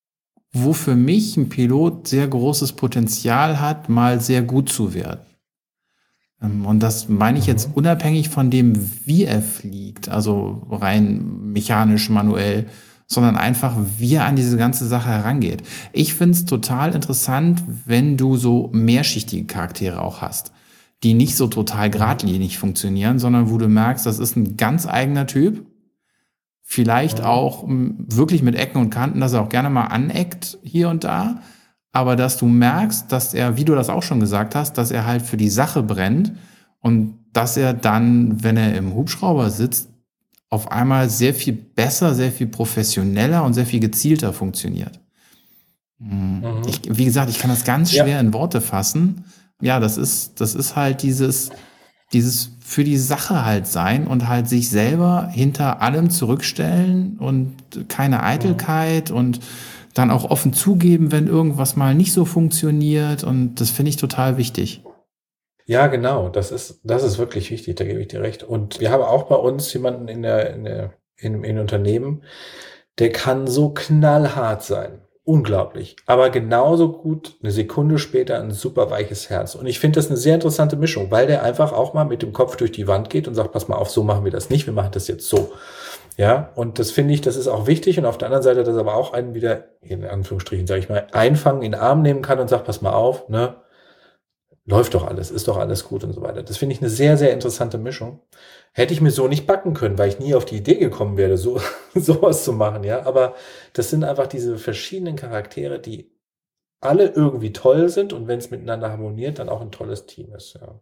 wo für mich ein Pilot sehr großes Potenzial hat, mal sehr gut zu werden. Ähm, Und das meine ich jetzt Mhm. unabhängig von dem, wie er fliegt, also rein mechanisch, manuell, sondern einfach, wie er an diese ganze Sache herangeht. Ich finde es total interessant, wenn du so mehrschichtige Charaktere auch hast, die nicht so total Mhm. geradlinig funktionieren, sondern wo du merkst, das ist ein ganz eigener Typ, vielleicht Mhm. auch m, wirklich mit Ecken und Kanten, dass er auch gerne mal aneckt hier und da, aber dass du merkst, dass er, wie du das auch schon gesagt hast, dass er halt für die Sache brennt und dass er dann, wenn er im Hubschrauber sitzt, auf einmal sehr viel besser, sehr viel professioneller und sehr viel gezielter funktioniert. Hm, Ich, Mhm. wie gesagt, ich kann das ganz Ja, schwer in Worte fassen. Ja, das ist, das ist halt dieses, dieses für die Sache halt sein und halt sich selber hinter allem zurückstellen und keine mhm. Eitelkeit und dann auch offen zugeben, wenn irgendwas mal nicht so funktioniert. Und das finde ich total wichtig. Ja, genau. Das ist, das ist wirklich wichtig, da gebe ich dir recht. Und wir haben auch bei uns jemanden in der, in der, in, in Unternehmen, der kann so knallhart sein. Unglaublich. Aber genauso gut eine Sekunde später ein super weiches Herz. Und ich finde das eine sehr interessante Mischung, weil der einfach auch mal mit dem Kopf durch die Wand geht und sagt, pass mal auf, so machen wir das nicht, wir machen das jetzt so. Ja, und das finde ich, das ist auch wichtig. Und auf der anderen Seite, dass aber auch einen wieder, in Anführungsstrichen, sage ich mal, einfangen, in den Arm nehmen kann und sagt, pass mal auf, ne, läuft doch alles, ist doch alles gut und so weiter. Das finde ich eine sehr, sehr interessante Mischung. Hätte ich mir so nicht backen können, weil ich nie auf die Idee gekommen wäre, so sowas zu machen, ja. Aber das sind einfach diese verschiedenen Charaktere, die alle irgendwie toll sind und wenn es miteinander harmoniert, dann auch ein tolles Team ist, ja.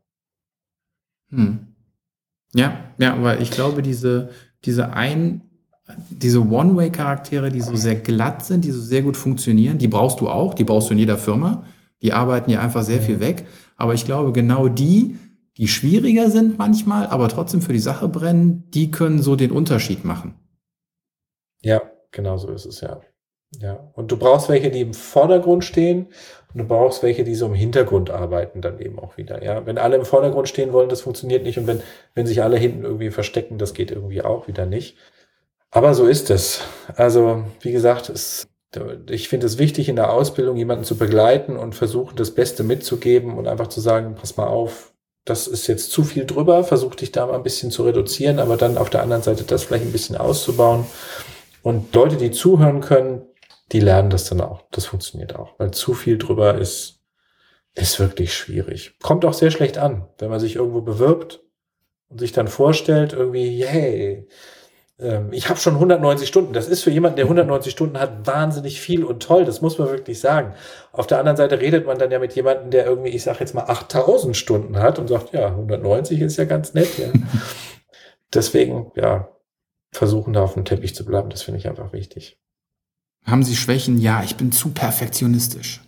Hm. Ja, ja, weil ich glaube, diese, diese ein, diese One-Way-Charaktere, die so sehr glatt sind, die so sehr gut funktionieren, die brauchst du auch, die brauchst du in jeder Firma. Die arbeiten ja einfach sehr viel Mhm. weg. Aber ich glaube, genau die, die schwieriger sind manchmal, aber trotzdem für die Sache brennen, die können so den Unterschied machen. Ja, genau so ist es, ja. Ja. Und du brauchst welche, die im Vordergrund stehen und du brauchst welche, die so im Hintergrund arbeiten, dann eben auch wieder, ja. Wenn alle im Vordergrund stehen wollen, das funktioniert nicht und wenn, wenn sich alle hinten irgendwie verstecken, das geht irgendwie auch wieder nicht. Aber so ist es. Also, wie gesagt, es, ich finde es wichtig, in der Ausbildung jemanden zu begleiten und versuchen, das Beste mitzugeben und einfach zu sagen, pass mal auf, das ist jetzt zu viel drüber, versuch dich da mal ein bisschen zu reduzieren, aber dann auf der anderen Seite das vielleicht ein bisschen auszubauen. Und Leute, die zuhören können, die lernen das dann auch. Das funktioniert auch, weil zu viel drüber ist, ist wirklich schwierig. Kommt auch sehr schlecht an, wenn man sich irgendwo bewirbt und sich dann vorstellt, irgendwie, yay, ähm, ich habe schon hundertneunzig Stunden. Das ist für jemanden, der hundertneunzig Stunden hat, wahnsinnig viel und toll. Das muss man wirklich sagen. Auf der anderen Seite redet man dann ja mit jemandem, der irgendwie, ich sage jetzt mal, achttausend Stunden hat und sagt, ja, hundertneunzig ist ja ganz nett, ja. Deswegen, ja, versuchen da auf dem Teppich zu bleiben, das finde ich einfach wichtig. Haben Sie Schwächen? Ja, ich bin zu perfektionistisch.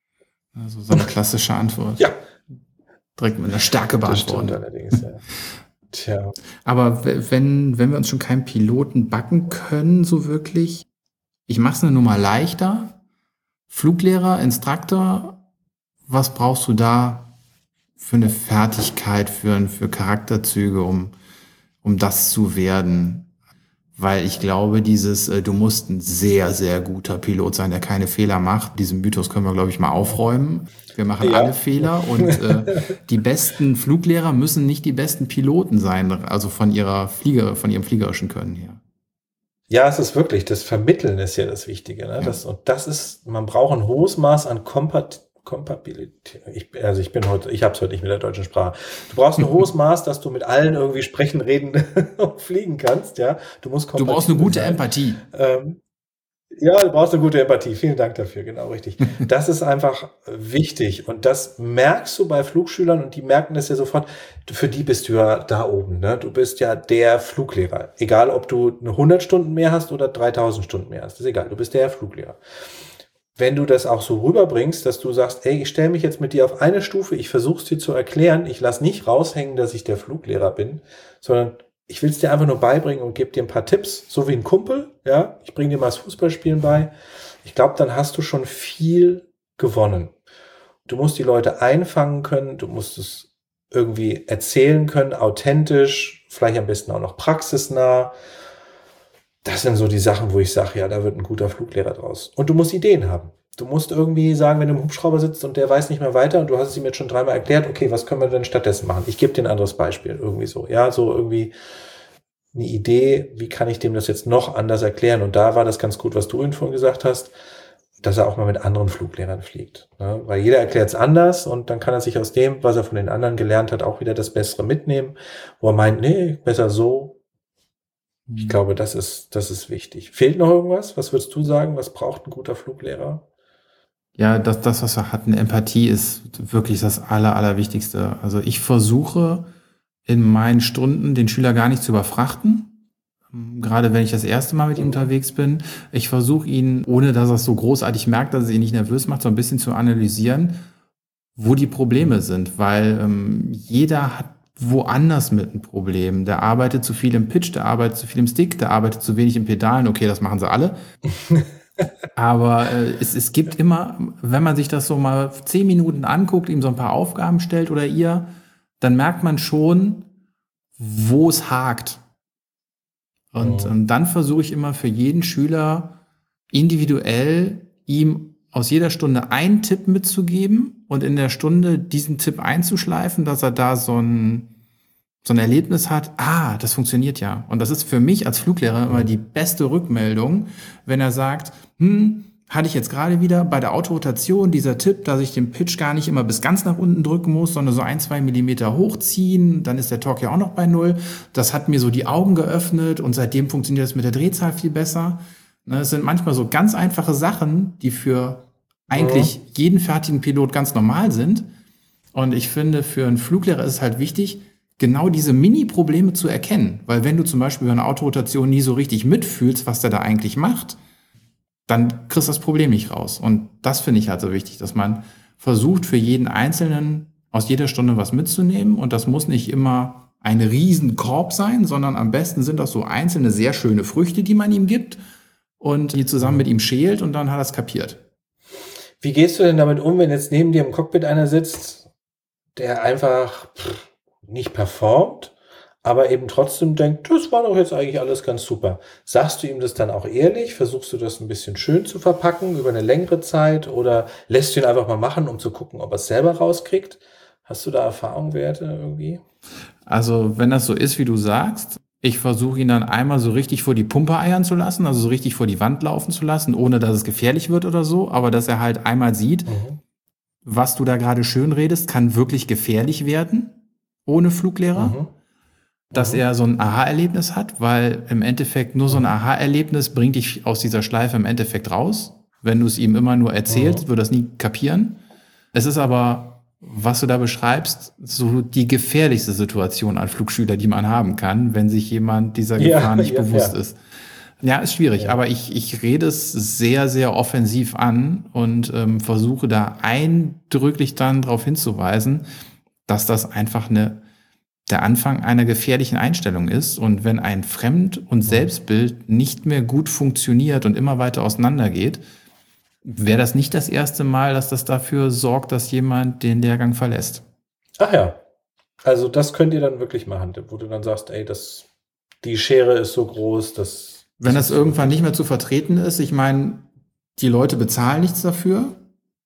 Also so eine klassische Antwort. Ja, Direkt mit einer Stärke das stimmt beantworten. allerdings, ja. Tja. Aber w- wenn, wenn wir uns schon keinen Piloten backen können, so wirklich, ich mache es eine Nummer leichter. Fluglehrer, Instruktor, was brauchst du da für eine Fertigkeit, für, für Charakterzüge, um, um das zu werden? Weil ich glaube, dieses, äh, du musst ein sehr, sehr guter Pilot sein, der keine Fehler macht. Diesen Mythos können wir, glaube ich, mal aufräumen. Wir machen alle Ja. Fehler und äh, die besten Fluglehrer müssen nicht die besten Piloten sein, also von ihrer Flieger, von ihrem fliegerischen Können her. Ja, es ist wirklich, das Vermitteln ist ja das Wichtige, ne? Ja. Das, und das ist, man braucht ein hohes Maß an Kompat Kompatibilität. Ich, also ich bin heute, ich habe es heute nicht mit der deutschen Sprache. Du brauchst ein hohes Maß, dass du mit allen irgendwie sprechen, reden und fliegen kannst, ja. Du musst Du brauchst eine kompatibel gute sein. Empathie. Ähm, Ja, du brauchst eine gute Empathie. Vielen Dank dafür, genau richtig. Das ist einfach wichtig und das merkst du bei Flugschülern und die merken das ja sofort. Für die bist du ja da oben, ne? Du bist ja der Fluglehrer. Egal, ob du eine hundert Stunden mehr hast oder dreitausend Stunden mehr hast, ist egal. Du bist der Fluglehrer. Wenn du das auch so rüberbringst, dass du sagst, ey, ich stelle mich jetzt mit dir auf eine Stufe, ich versuche es dir zu erklären, ich lass nicht raushängen, dass ich der Fluglehrer bin, sondern ich will es dir einfach nur beibringen und gebe dir ein paar Tipps, so wie ein Kumpel, ja, ich bringe dir mal das Fußballspielen bei. Ich glaube, dann hast du schon viel gewonnen. Du musst die Leute einfangen können, du musst es irgendwie erzählen können, authentisch, vielleicht am besten auch noch praxisnah. das sind so die Sachen, wo ich sage, ja, da wird ein guter Fluglehrer draus. Und du musst Ideen haben. Du musst irgendwie sagen, wenn du im Hubschrauber sitzt und der weiß nicht mehr weiter und du hast es ihm jetzt schon dreimal erklärt, okay, was können wir denn stattdessen machen? Ich gebe dir ein anderes Beispiel, irgendwie so. Ja, so irgendwie eine Idee, wie kann ich dem das jetzt noch anders erklären? Und da war das ganz gut, was du ihm vorhin gesagt hast, dass er auch mal mit anderen Fluglehrern fliegt. Ne? Weil jeder erklärt es anders und dann kann er sich aus dem, was er von den anderen gelernt hat, auch wieder das Bessere mitnehmen, wo er meint, nee, besser so. Ich glaube, das ist, das ist wichtig. Fehlt noch irgendwas? Was würdest du sagen? Was braucht ein guter Fluglehrer? Ja, das, das, was wir hatten, Empathie ist wirklich das Aller, Allerwichtigste. Also ich versuche in meinen Stunden den Schüler gar nicht zu überfrachten. Gerade wenn ich das erste Mal mit ihm unterwegs bin. Ich versuche ihn, ohne dass er es so großartig merkt, dass es ihn nicht nervös macht, so ein bisschen zu analysieren, wo die Probleme sind. Weil ähm, jeder hat woanders mit ein Problem. Der arbeitet zu viel im Pitch, der arbeitet zu viel im Stick, der arbeitet zu wenig im Pedalen. Okay, das machen sie alle. Aber äh, es, es gibt immer, wenn man sich das so mal zehn Minuten anguckt, ihm so ein paar Aufgaben stellt oder ihr, dann merkt man schon, wo es hakt. Und, Mhm. und dann versuche ich immer für jeden Schüler individuell ihm aus jeder Stunde einen Tipp mitzugeben und in der Stunde diesen Tipp einzuschleifen, dass er da so ein, so ein Erlebnis hat, ah, das funktioniert ja. Und das ist für mich als Fluglehrer immer die beste Rückmeldung, wenn er sagt, hm, hatte ich jetzt gerade wieder bei der Autorotation dieser Tipp, dass ich den Pitch gar nicht immer bis ganz nach unten drücken muss, sondern so ein, zwei Millimeter hochziehen, dann ist der Torque ja auch noch bei null. Das hat mir so die Augen geöffnet und seitdem funktioniert das mit der Drehzahl viel besser. Es sind manchmal so ganz einfache Sachen, die für eigentlich jeden fertigen Pilot ganz normal sind. Und ich finde, für einen Fluglehrer ist es halt wichtig, genau diese Mini-Probleme zu erkennen. Weil wenn du zum Beispiel bei einer Autorotation nie so richtig mitfühlst, was der da eigentlich macht, dann kriegst du das Problem nicht raus. Und das finde ich halt so wichtig, dass man versucht, für jeden Einzelnen aus jeder Stunde was mitzunehmen. Und das muss nicht immer ein Riesenkorb sein, sondern am besten sind das so einzelne, sehr schöne Früchte, die man ihm gibt und die zusammen mit ihm schält und dann hat er es kapiert. Wie gehst du denn damit um, wenn jetzt neben dir im Cockpit einer sitzt, der einfach pff, nicht performt, aber eben trotzdem denkt, das war doch jetzt eigentlich alles ganz super. Sagst du ihm das dann auch ehrlich? Versuchst du das ein bisschen schön zu verpacken über eine längere Zeit oder lässt du ihn einfach mal machen, um zu gucken, ob er es selber rauskriegt? Hast du da Erfahrungswerte irgendwie? Also wenn das so ist, wie du sagst, ich versuche ihn dann einmal so richtig vor die Pumpe eiern zu lassen, also so richtig vor die Wand laufen zu lassen, ohne dass es gefährlich wird oder so, aber dass er halt einmal sieht, mhm. was du da gerade schön redest, kann wirklich gefährlich werden, ohne Fluglehrer. Mhm. Dass mhm. er so ein Aha-Erlebnis hat, weil im Endeffekt nur so ein Aha-Erlebnis bringt dich aus dieser Schleife im Endeffekt raus. Wenn du es ihm immer nur erzählst, mhm. wird er es nie kapieren. Es ist aber, was du da beschreibst, so die gefährlichste Situation an Flugschüler, die man haben kann, wenn sich jemand dieser Gefahr ja, nicht ja, bewusst ja. ist. Ja, ist schwierig, ja. aber ich, ich rede es sehr, sehr offensiv an und ähm, versuche da eindrücklich dann darauf hinzuweisen, dass das einfach eine der Anfang einer gefährlichen Einstellung ist. Und wenn ein Fremd- und Selbstbild nicht mehr gut funktioniert und immer weiter auseinandergeht, wäre das nicht das erste Mal, dass das dafür sorgt, dass jemand den Lehrgang verlässt. Ach ja, also das könnt ihr dann wirklich machen, wo du dann sagst, ey, das, die Schere ist so groß, dass... Wenn das irgendwann nicht mehr zu vertreten ist, ich meine, die Leute bezahlen nichts dafür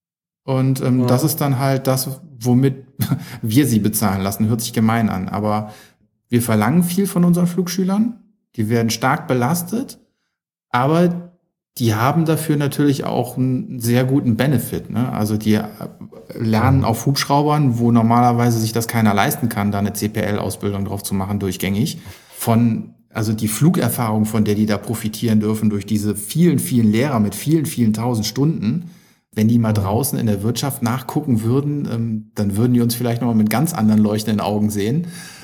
und ähm, ja. das ist dann halt das, womit wir sie bezahlen lassen, hört sich gemein an, aber wir verlangen viel von unseren Flugschülern, die werden stark belastet, aber die haben dafür natürlich auch einen sehr guten Benefit, ne? Also die lernen auf Hubschraubern, wo normalerweise sich das keiner leisten kann, da eine C P L-Ausbildung drauf zu machen, durchgängig, von, also die Flugerfahrung, von der die da profitieren dürfen durch diese vielen, vielen Lehrer mit vielen, vielen tausend Stunden. Wenn die mal draußen in der Wirtschaft nachgucken würden, ähm, dann würden die uns vielleicht noch mal mit ganz anderen leuchtenden Augen sehen.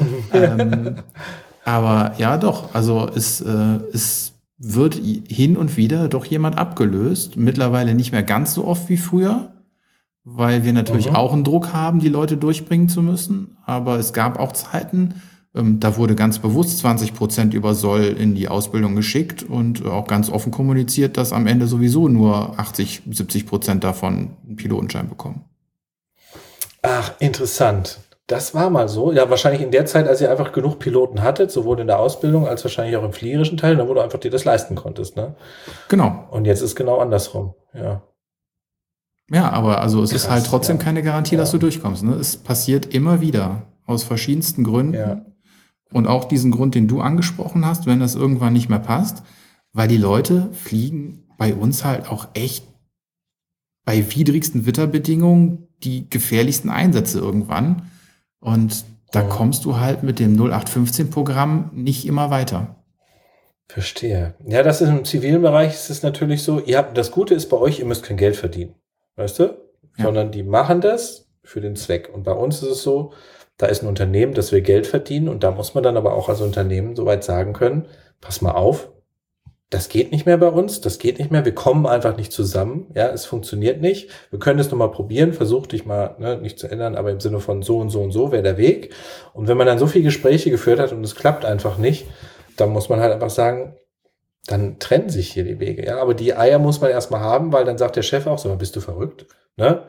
ähm, aber ja, doch, also es, äh, es wird hin und wieder doch jemand abgelöst. Mittlerweile nicht mehr ganz so oft wie früher, weil wir natürlich mhm. auch einen Druck haben, die Leute durchbringen zu müssen. Aber es gab auch Zeiten, ähm, da wurde ganz bewusst zwanzig Prozent über Soll in die Ausbildung geschickt und auch ganz offen kommuniziert, dass am Ende sowieso nur achtzig, siebzig Prozent davon einen Pilotenschein bekommen. Ach, interessant. Das war mal so. Ja, wahrscheinlich in der Zeit, als ihr einfach genug Piloten hattet, sowohl in der Ausbildung als wahrscheinlich auch im fliegerischen Teil, ne, wo du einfach dir das leisten konntest, ne? Genau. Und jetzt ist genau andersrum, ja. Ja, aber also es Krass, ist halt trotzdem ja. keine Garantie, dass Ja. du durchkommst. Ne? Es passiert immer wieder, aus verschiedensten Gründen. Ja. Und auch diesen Grund, den du angesprochen hast, wenn das irgendwann nicht mehr passt, weil die Leute fliegen bei uns halt auch echt bei widrigsten Wetterbedingungen die gefährlichsten Einsätze irgendwann. Und da Mhm. kommst du halt mit dem null acht fünfzehn Programm nicht immer weiter. Verstehe. Ja, das ist im zivilen Bereich ist es natürlich so, ihr habt, das Gute ist bei euch, ihr müsst kein Geld verdienen. Weißt du? Ja. Sondern die machen das für den Zweck. Und bei uns ist es so, da ist ein Unternehmen, das will Geld verdienen und da muss man dann aber auch als Unternehmen soweit sagen können, pass mal auf, das geht nicht mehr bei uns, das geht nicht mehr, wir kommen einfach nicht zusammen, ja, es funktioniert nicht, wir können es nochmal probieren, versuch dich mal, ne, nicht zu ändern, aber im Sinne von so und so und so wäre der Weg. Und wenn man dann so viele Gespräche geführt hat und es klappt einfach nicht, dann muss man halt einfach sagen, dann trennen sich hier die Wege, ja, aber die Eier muss man erstmal haben, weil dann sagt der Chef auch so, bist du verrückt, ne,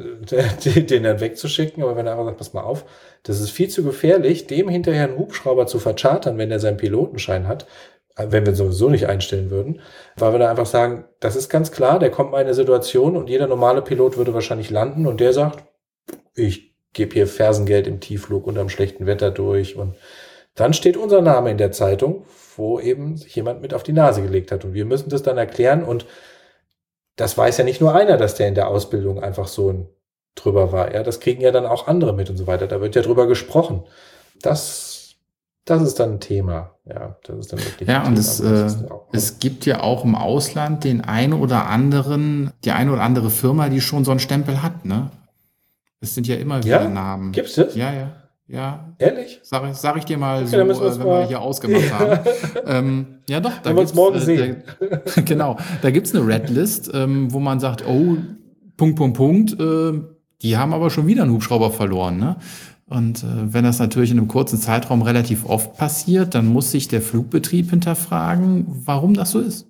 den dann wegzuschicken, aber wenn er einfach sagt, pass mal auf, das ist viel zu gefährlich, dem hinterher einen Hubschrauber zu verchartern, wenn er seinen Pilotenschein hat, wenn wir sowieso nicht einstellen würden, weil wir da einfach sagen, das ist ganz klar, der kommt mal in eine Situation und jeder normale Pilot würde wahrscheinlich landen und der sagt, ich gebe hier Fersengeld im Tiefflug und am schlechten Wetter durch und dann steht unser Name in der Zeitung, wo eben sich jemand mit auf die Nase gelegt hat und wir müssen das dann erklären und das weiß ja nicht nur einer, dass der in der Ausbildung einfach so ein drüber war, ja, das kriegen ja dann auch andere mit und so weiter, da wird ja drüber gesprochen. Das Das ist dann ein Thema, ja. Das ist dann wirklich Ja, ein und Thema, es, aber das äh, ist auch, es gibt ja auch im Ausland den einen oder anderen, die eine oder andere Firma, die schon so einen Stempel hat, ne? Es sind ja immer wieder ja? Namen. Gibt's das? Ja, ja, ja. Ehrlich? Sag, ich- sag ich dir mal Okay, so, dann müssen wir äh, uns wenn mal- wir hier ausgemacht Ja. haben. Ähm, ja, doch, da Wenn wir uns gibt's, morgen äh, sehen. Da, genau, da gibt's eine Redlist, ähm, wo man sagt, oh, Punkt, Punkt, Punkt, äh, die haben aber schon wieder einen Hubschrauber verloren, ne? Und äh, wenn das natürlich in einem kurzen Zeitraum relativ oft passiert, dann muss sich der Flugbetrieb hinterfragen, warum das so ist.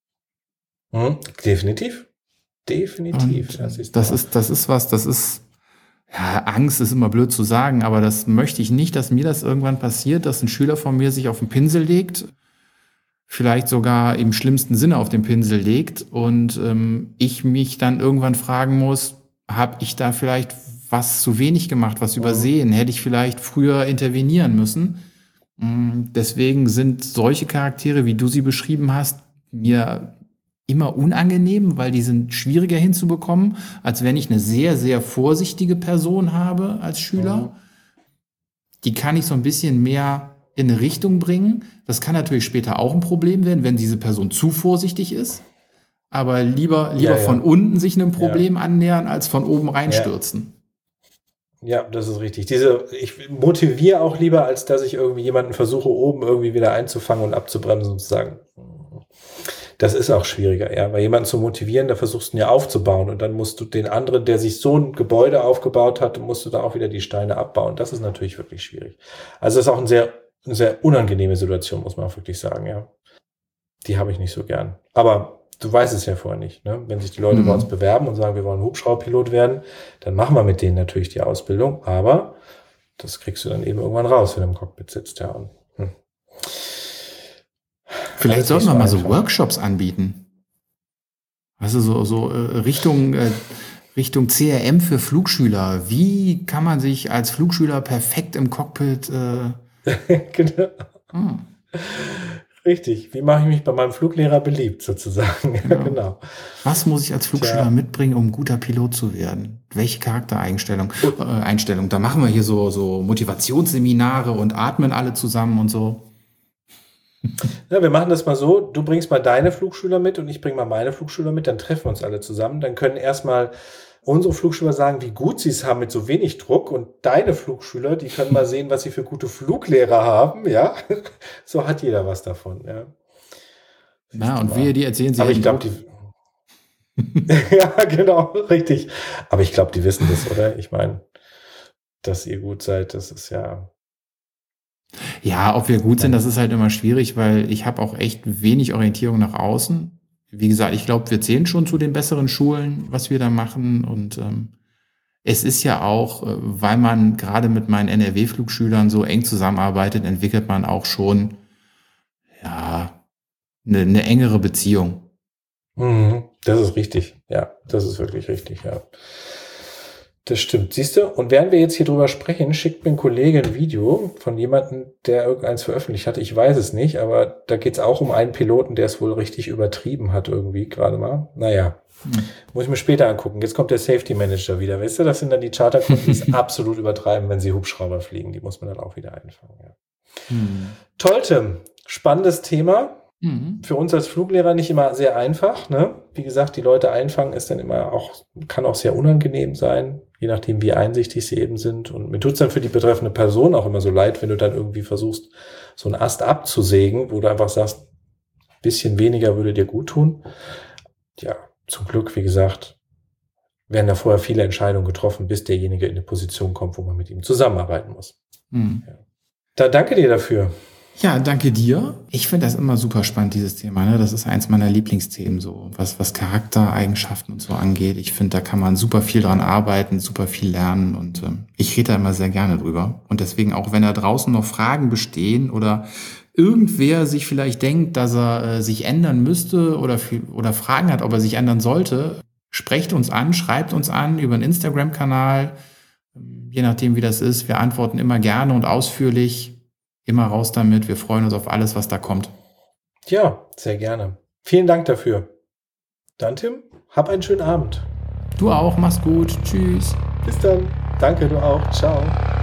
Mhm. Definitiv. Definitiv. Und Das ist, das ist, das ist was, das ist, ja, Angst ist immer blöd zu sagen, aber das möchte ich nicht, dass mir das irgendwann passiert, dass ein Schüler von mir sich auf den Pinsel legt, vielleicht sogar im schlimmsten Sinne auf den Pinsel legt und ähm, ich mich dann irgendwann fragen muss, habe ich da vielleicht was zu wenig gemacht, was übersehen? Hätte ich vielleicht früher intervenieren müssen? Mm, Deswegen sind solche Charaktere, wie du sie beschrieben hast, mir immer unangenehm, weil die sind schwieriger hinzubekommen, als wenn ich eine sehr, sehr vorsichtige Person habe als Schüler. Mhm. Die kann ich so ein bisschen mehr in eine Richtung bringen. Das kann natürlich später auch ein Problem werden, wenn diese Person zu vorsichtig ist. Aber lieber, lieber Ja, ja. von unten sich einem Problem annähern, als von oben reinstürzen. Ja, das ist richtig. Diese, ich motiviere auch lieber, als dass ich irgendwie jemanden versuche, oben irgendwie wieder einzufangen und abzubremsen und zu sagen, das ist auch schwieriger, ja, weil jemanden zu motivieren, da versuchst du ihn ja aufzubauen und dann musst du den anderen, der sich so ein Gebäude aufgebaut hat, musst du da auch wieder die Steine abbauen. Das ist natürlich wirklich schwierig. Also das ist auch ein sehr, eine sehr unangenehme Situation, muss man auch wirklich sagen, ja. Die habe ich nicht so gern. Aber du weißt es ja vorher nicht, ne? Wenn sich die Leute Mhm. bei uns bewerben und sagen, wir wollen Hubschrauberpilot werden, dann machen wir mit denen natürlich die Ausbildung, aber das kriegst du dann eben irgendwann raus, wenn du im Cockpit sitzt, ja. Und, hm. Vielleicht Alles sollten nicht wir mal so so einfach. Workshops anbieten. Also so, so äh, Richtung, äh, Richtung C R M für Flugschüler. Wie kann man sich als Flugschüler perfekt im Cockpit äh, Genau. hm. Richtig. Wie mache ich mich bei meinem Fluglehrer beliebt, sozusagen? Genau. Genau. Was muss ich als Flugschüler Tja. mitbringen, um ein guter Pilot zu werden? Welche Charaktereinstellung? Äh, Einstellung. Da machen wir hier so, so Motivationsseminare und atmen alle zusammen und so. Ja, wir machen das mal so, du bringst mal deine Flugschüler mit und ich bringe mal meine Flugschüler mit, dann treffen wir uns alle zusammen. Dann können erstmal unsere Flugschüler sagen, wie gut sie es haben mit so wenig Druck und deine Flugschüler, die können mal sehen, was sie für gute Fluglehrer haben, ja. So hat jeder was davon, ja. Na, und wehe, die erzählen sie Aber ich hätten glaube, die. Ja, genau, richtig. Aber ich glaube, die wissen das, oder? Ich meine, dass ihr gut seid, das ist ja. Ja, ob wir gut sind, das ist halt immer schwierig, weil ich habe auch echt wenig Orientierung nach außen. Wie gesagt, ich glaube, wir zählen schon zu den besseren Schulen, was wir da machen. Und ähm, es ist ja auch, äh, weil man gerade mit meinen N R W-Flugschülern so eng zusammenarbeitet, entwickelt man auch schon, ja, eine, eine engere Beziehung. Mhm, das ist richtig. Ja, das ist wirklich richtig, ja. Das stimmt. Siehst du? Und während wir jetzt hier drüber sprechen, schickt mir ein Kollege ein Video von jemandem, der irgendeins veröffentlicht hat. Ich weiß es nicht, aber da geht es auch um einen Piloten, der es wohl richtig übertrieben hat irgendwie gerade mal. Naja, hm. muss ich mir später angucken. Jetzt kommt der Safety Manager wieder. Weißt du, das sind dann die Charterkunden, die es absolut übertreiben, wenn sie Hubschrauber fliegen. Die muss man dann auch wieder einfangen. Ja. Hm. Toll, Tim. Spannendes Thema. Für uns als Fluglehrer nicht immer sehr einfach, ne? Wie gesagt, die Leute einfangen ist dann immer auch, kann auch sehr unangenehm sein, je nachdem, wie einsichtig sie eben sind. Und mir tut's dann für die betreffende Person auch immer so leid, wenn du dann irgendwie versuchst, so einen Ast abzusägen, wo du einfach sagst, ein bisschen weniger würde dir gut tun. Ja, zum Glück, wie gesagt, werden da vorher viele Entscheidungen getroffen, bis derjenige in eine Position kommt, wo man mit ihm zusammenarbeiten muss. Mhm. Ja. Da danke dir dafür. Ja, danke dir. Ich finde das immer super spannend, dieses Thema. Ne? Das ist eins meiner Lieblingsthemen, so was, was Charaktereigenschaften und so angeht. Ich finde, da kann man super viel dran arbeiten, super viel lernen und ähm, ich rede da immer sehr gerne drüber. Und deswegen auch, wenn da draußen noch Fragen bestehen oder irgendwer sich vielleicht denkt, dass er äh, sich ändern müsste oder, oder Fragen hat, ob er sich ändern sollte, sprecht uns an, schreibt uns an über einen Instagram-Kanal. Je nachdem, wie das ist. Wir antworten immer gerne und ausführlich. Immer raus damit. Wir freuen uns auf alles, was da kommt. Ja, sehr gerne. Vielen Dank dafür. Dann, Tim, hab einen schönen Abend. Du auch. Mach's gut. Tschüss. Bis dann. Danke, du auch. Ciao.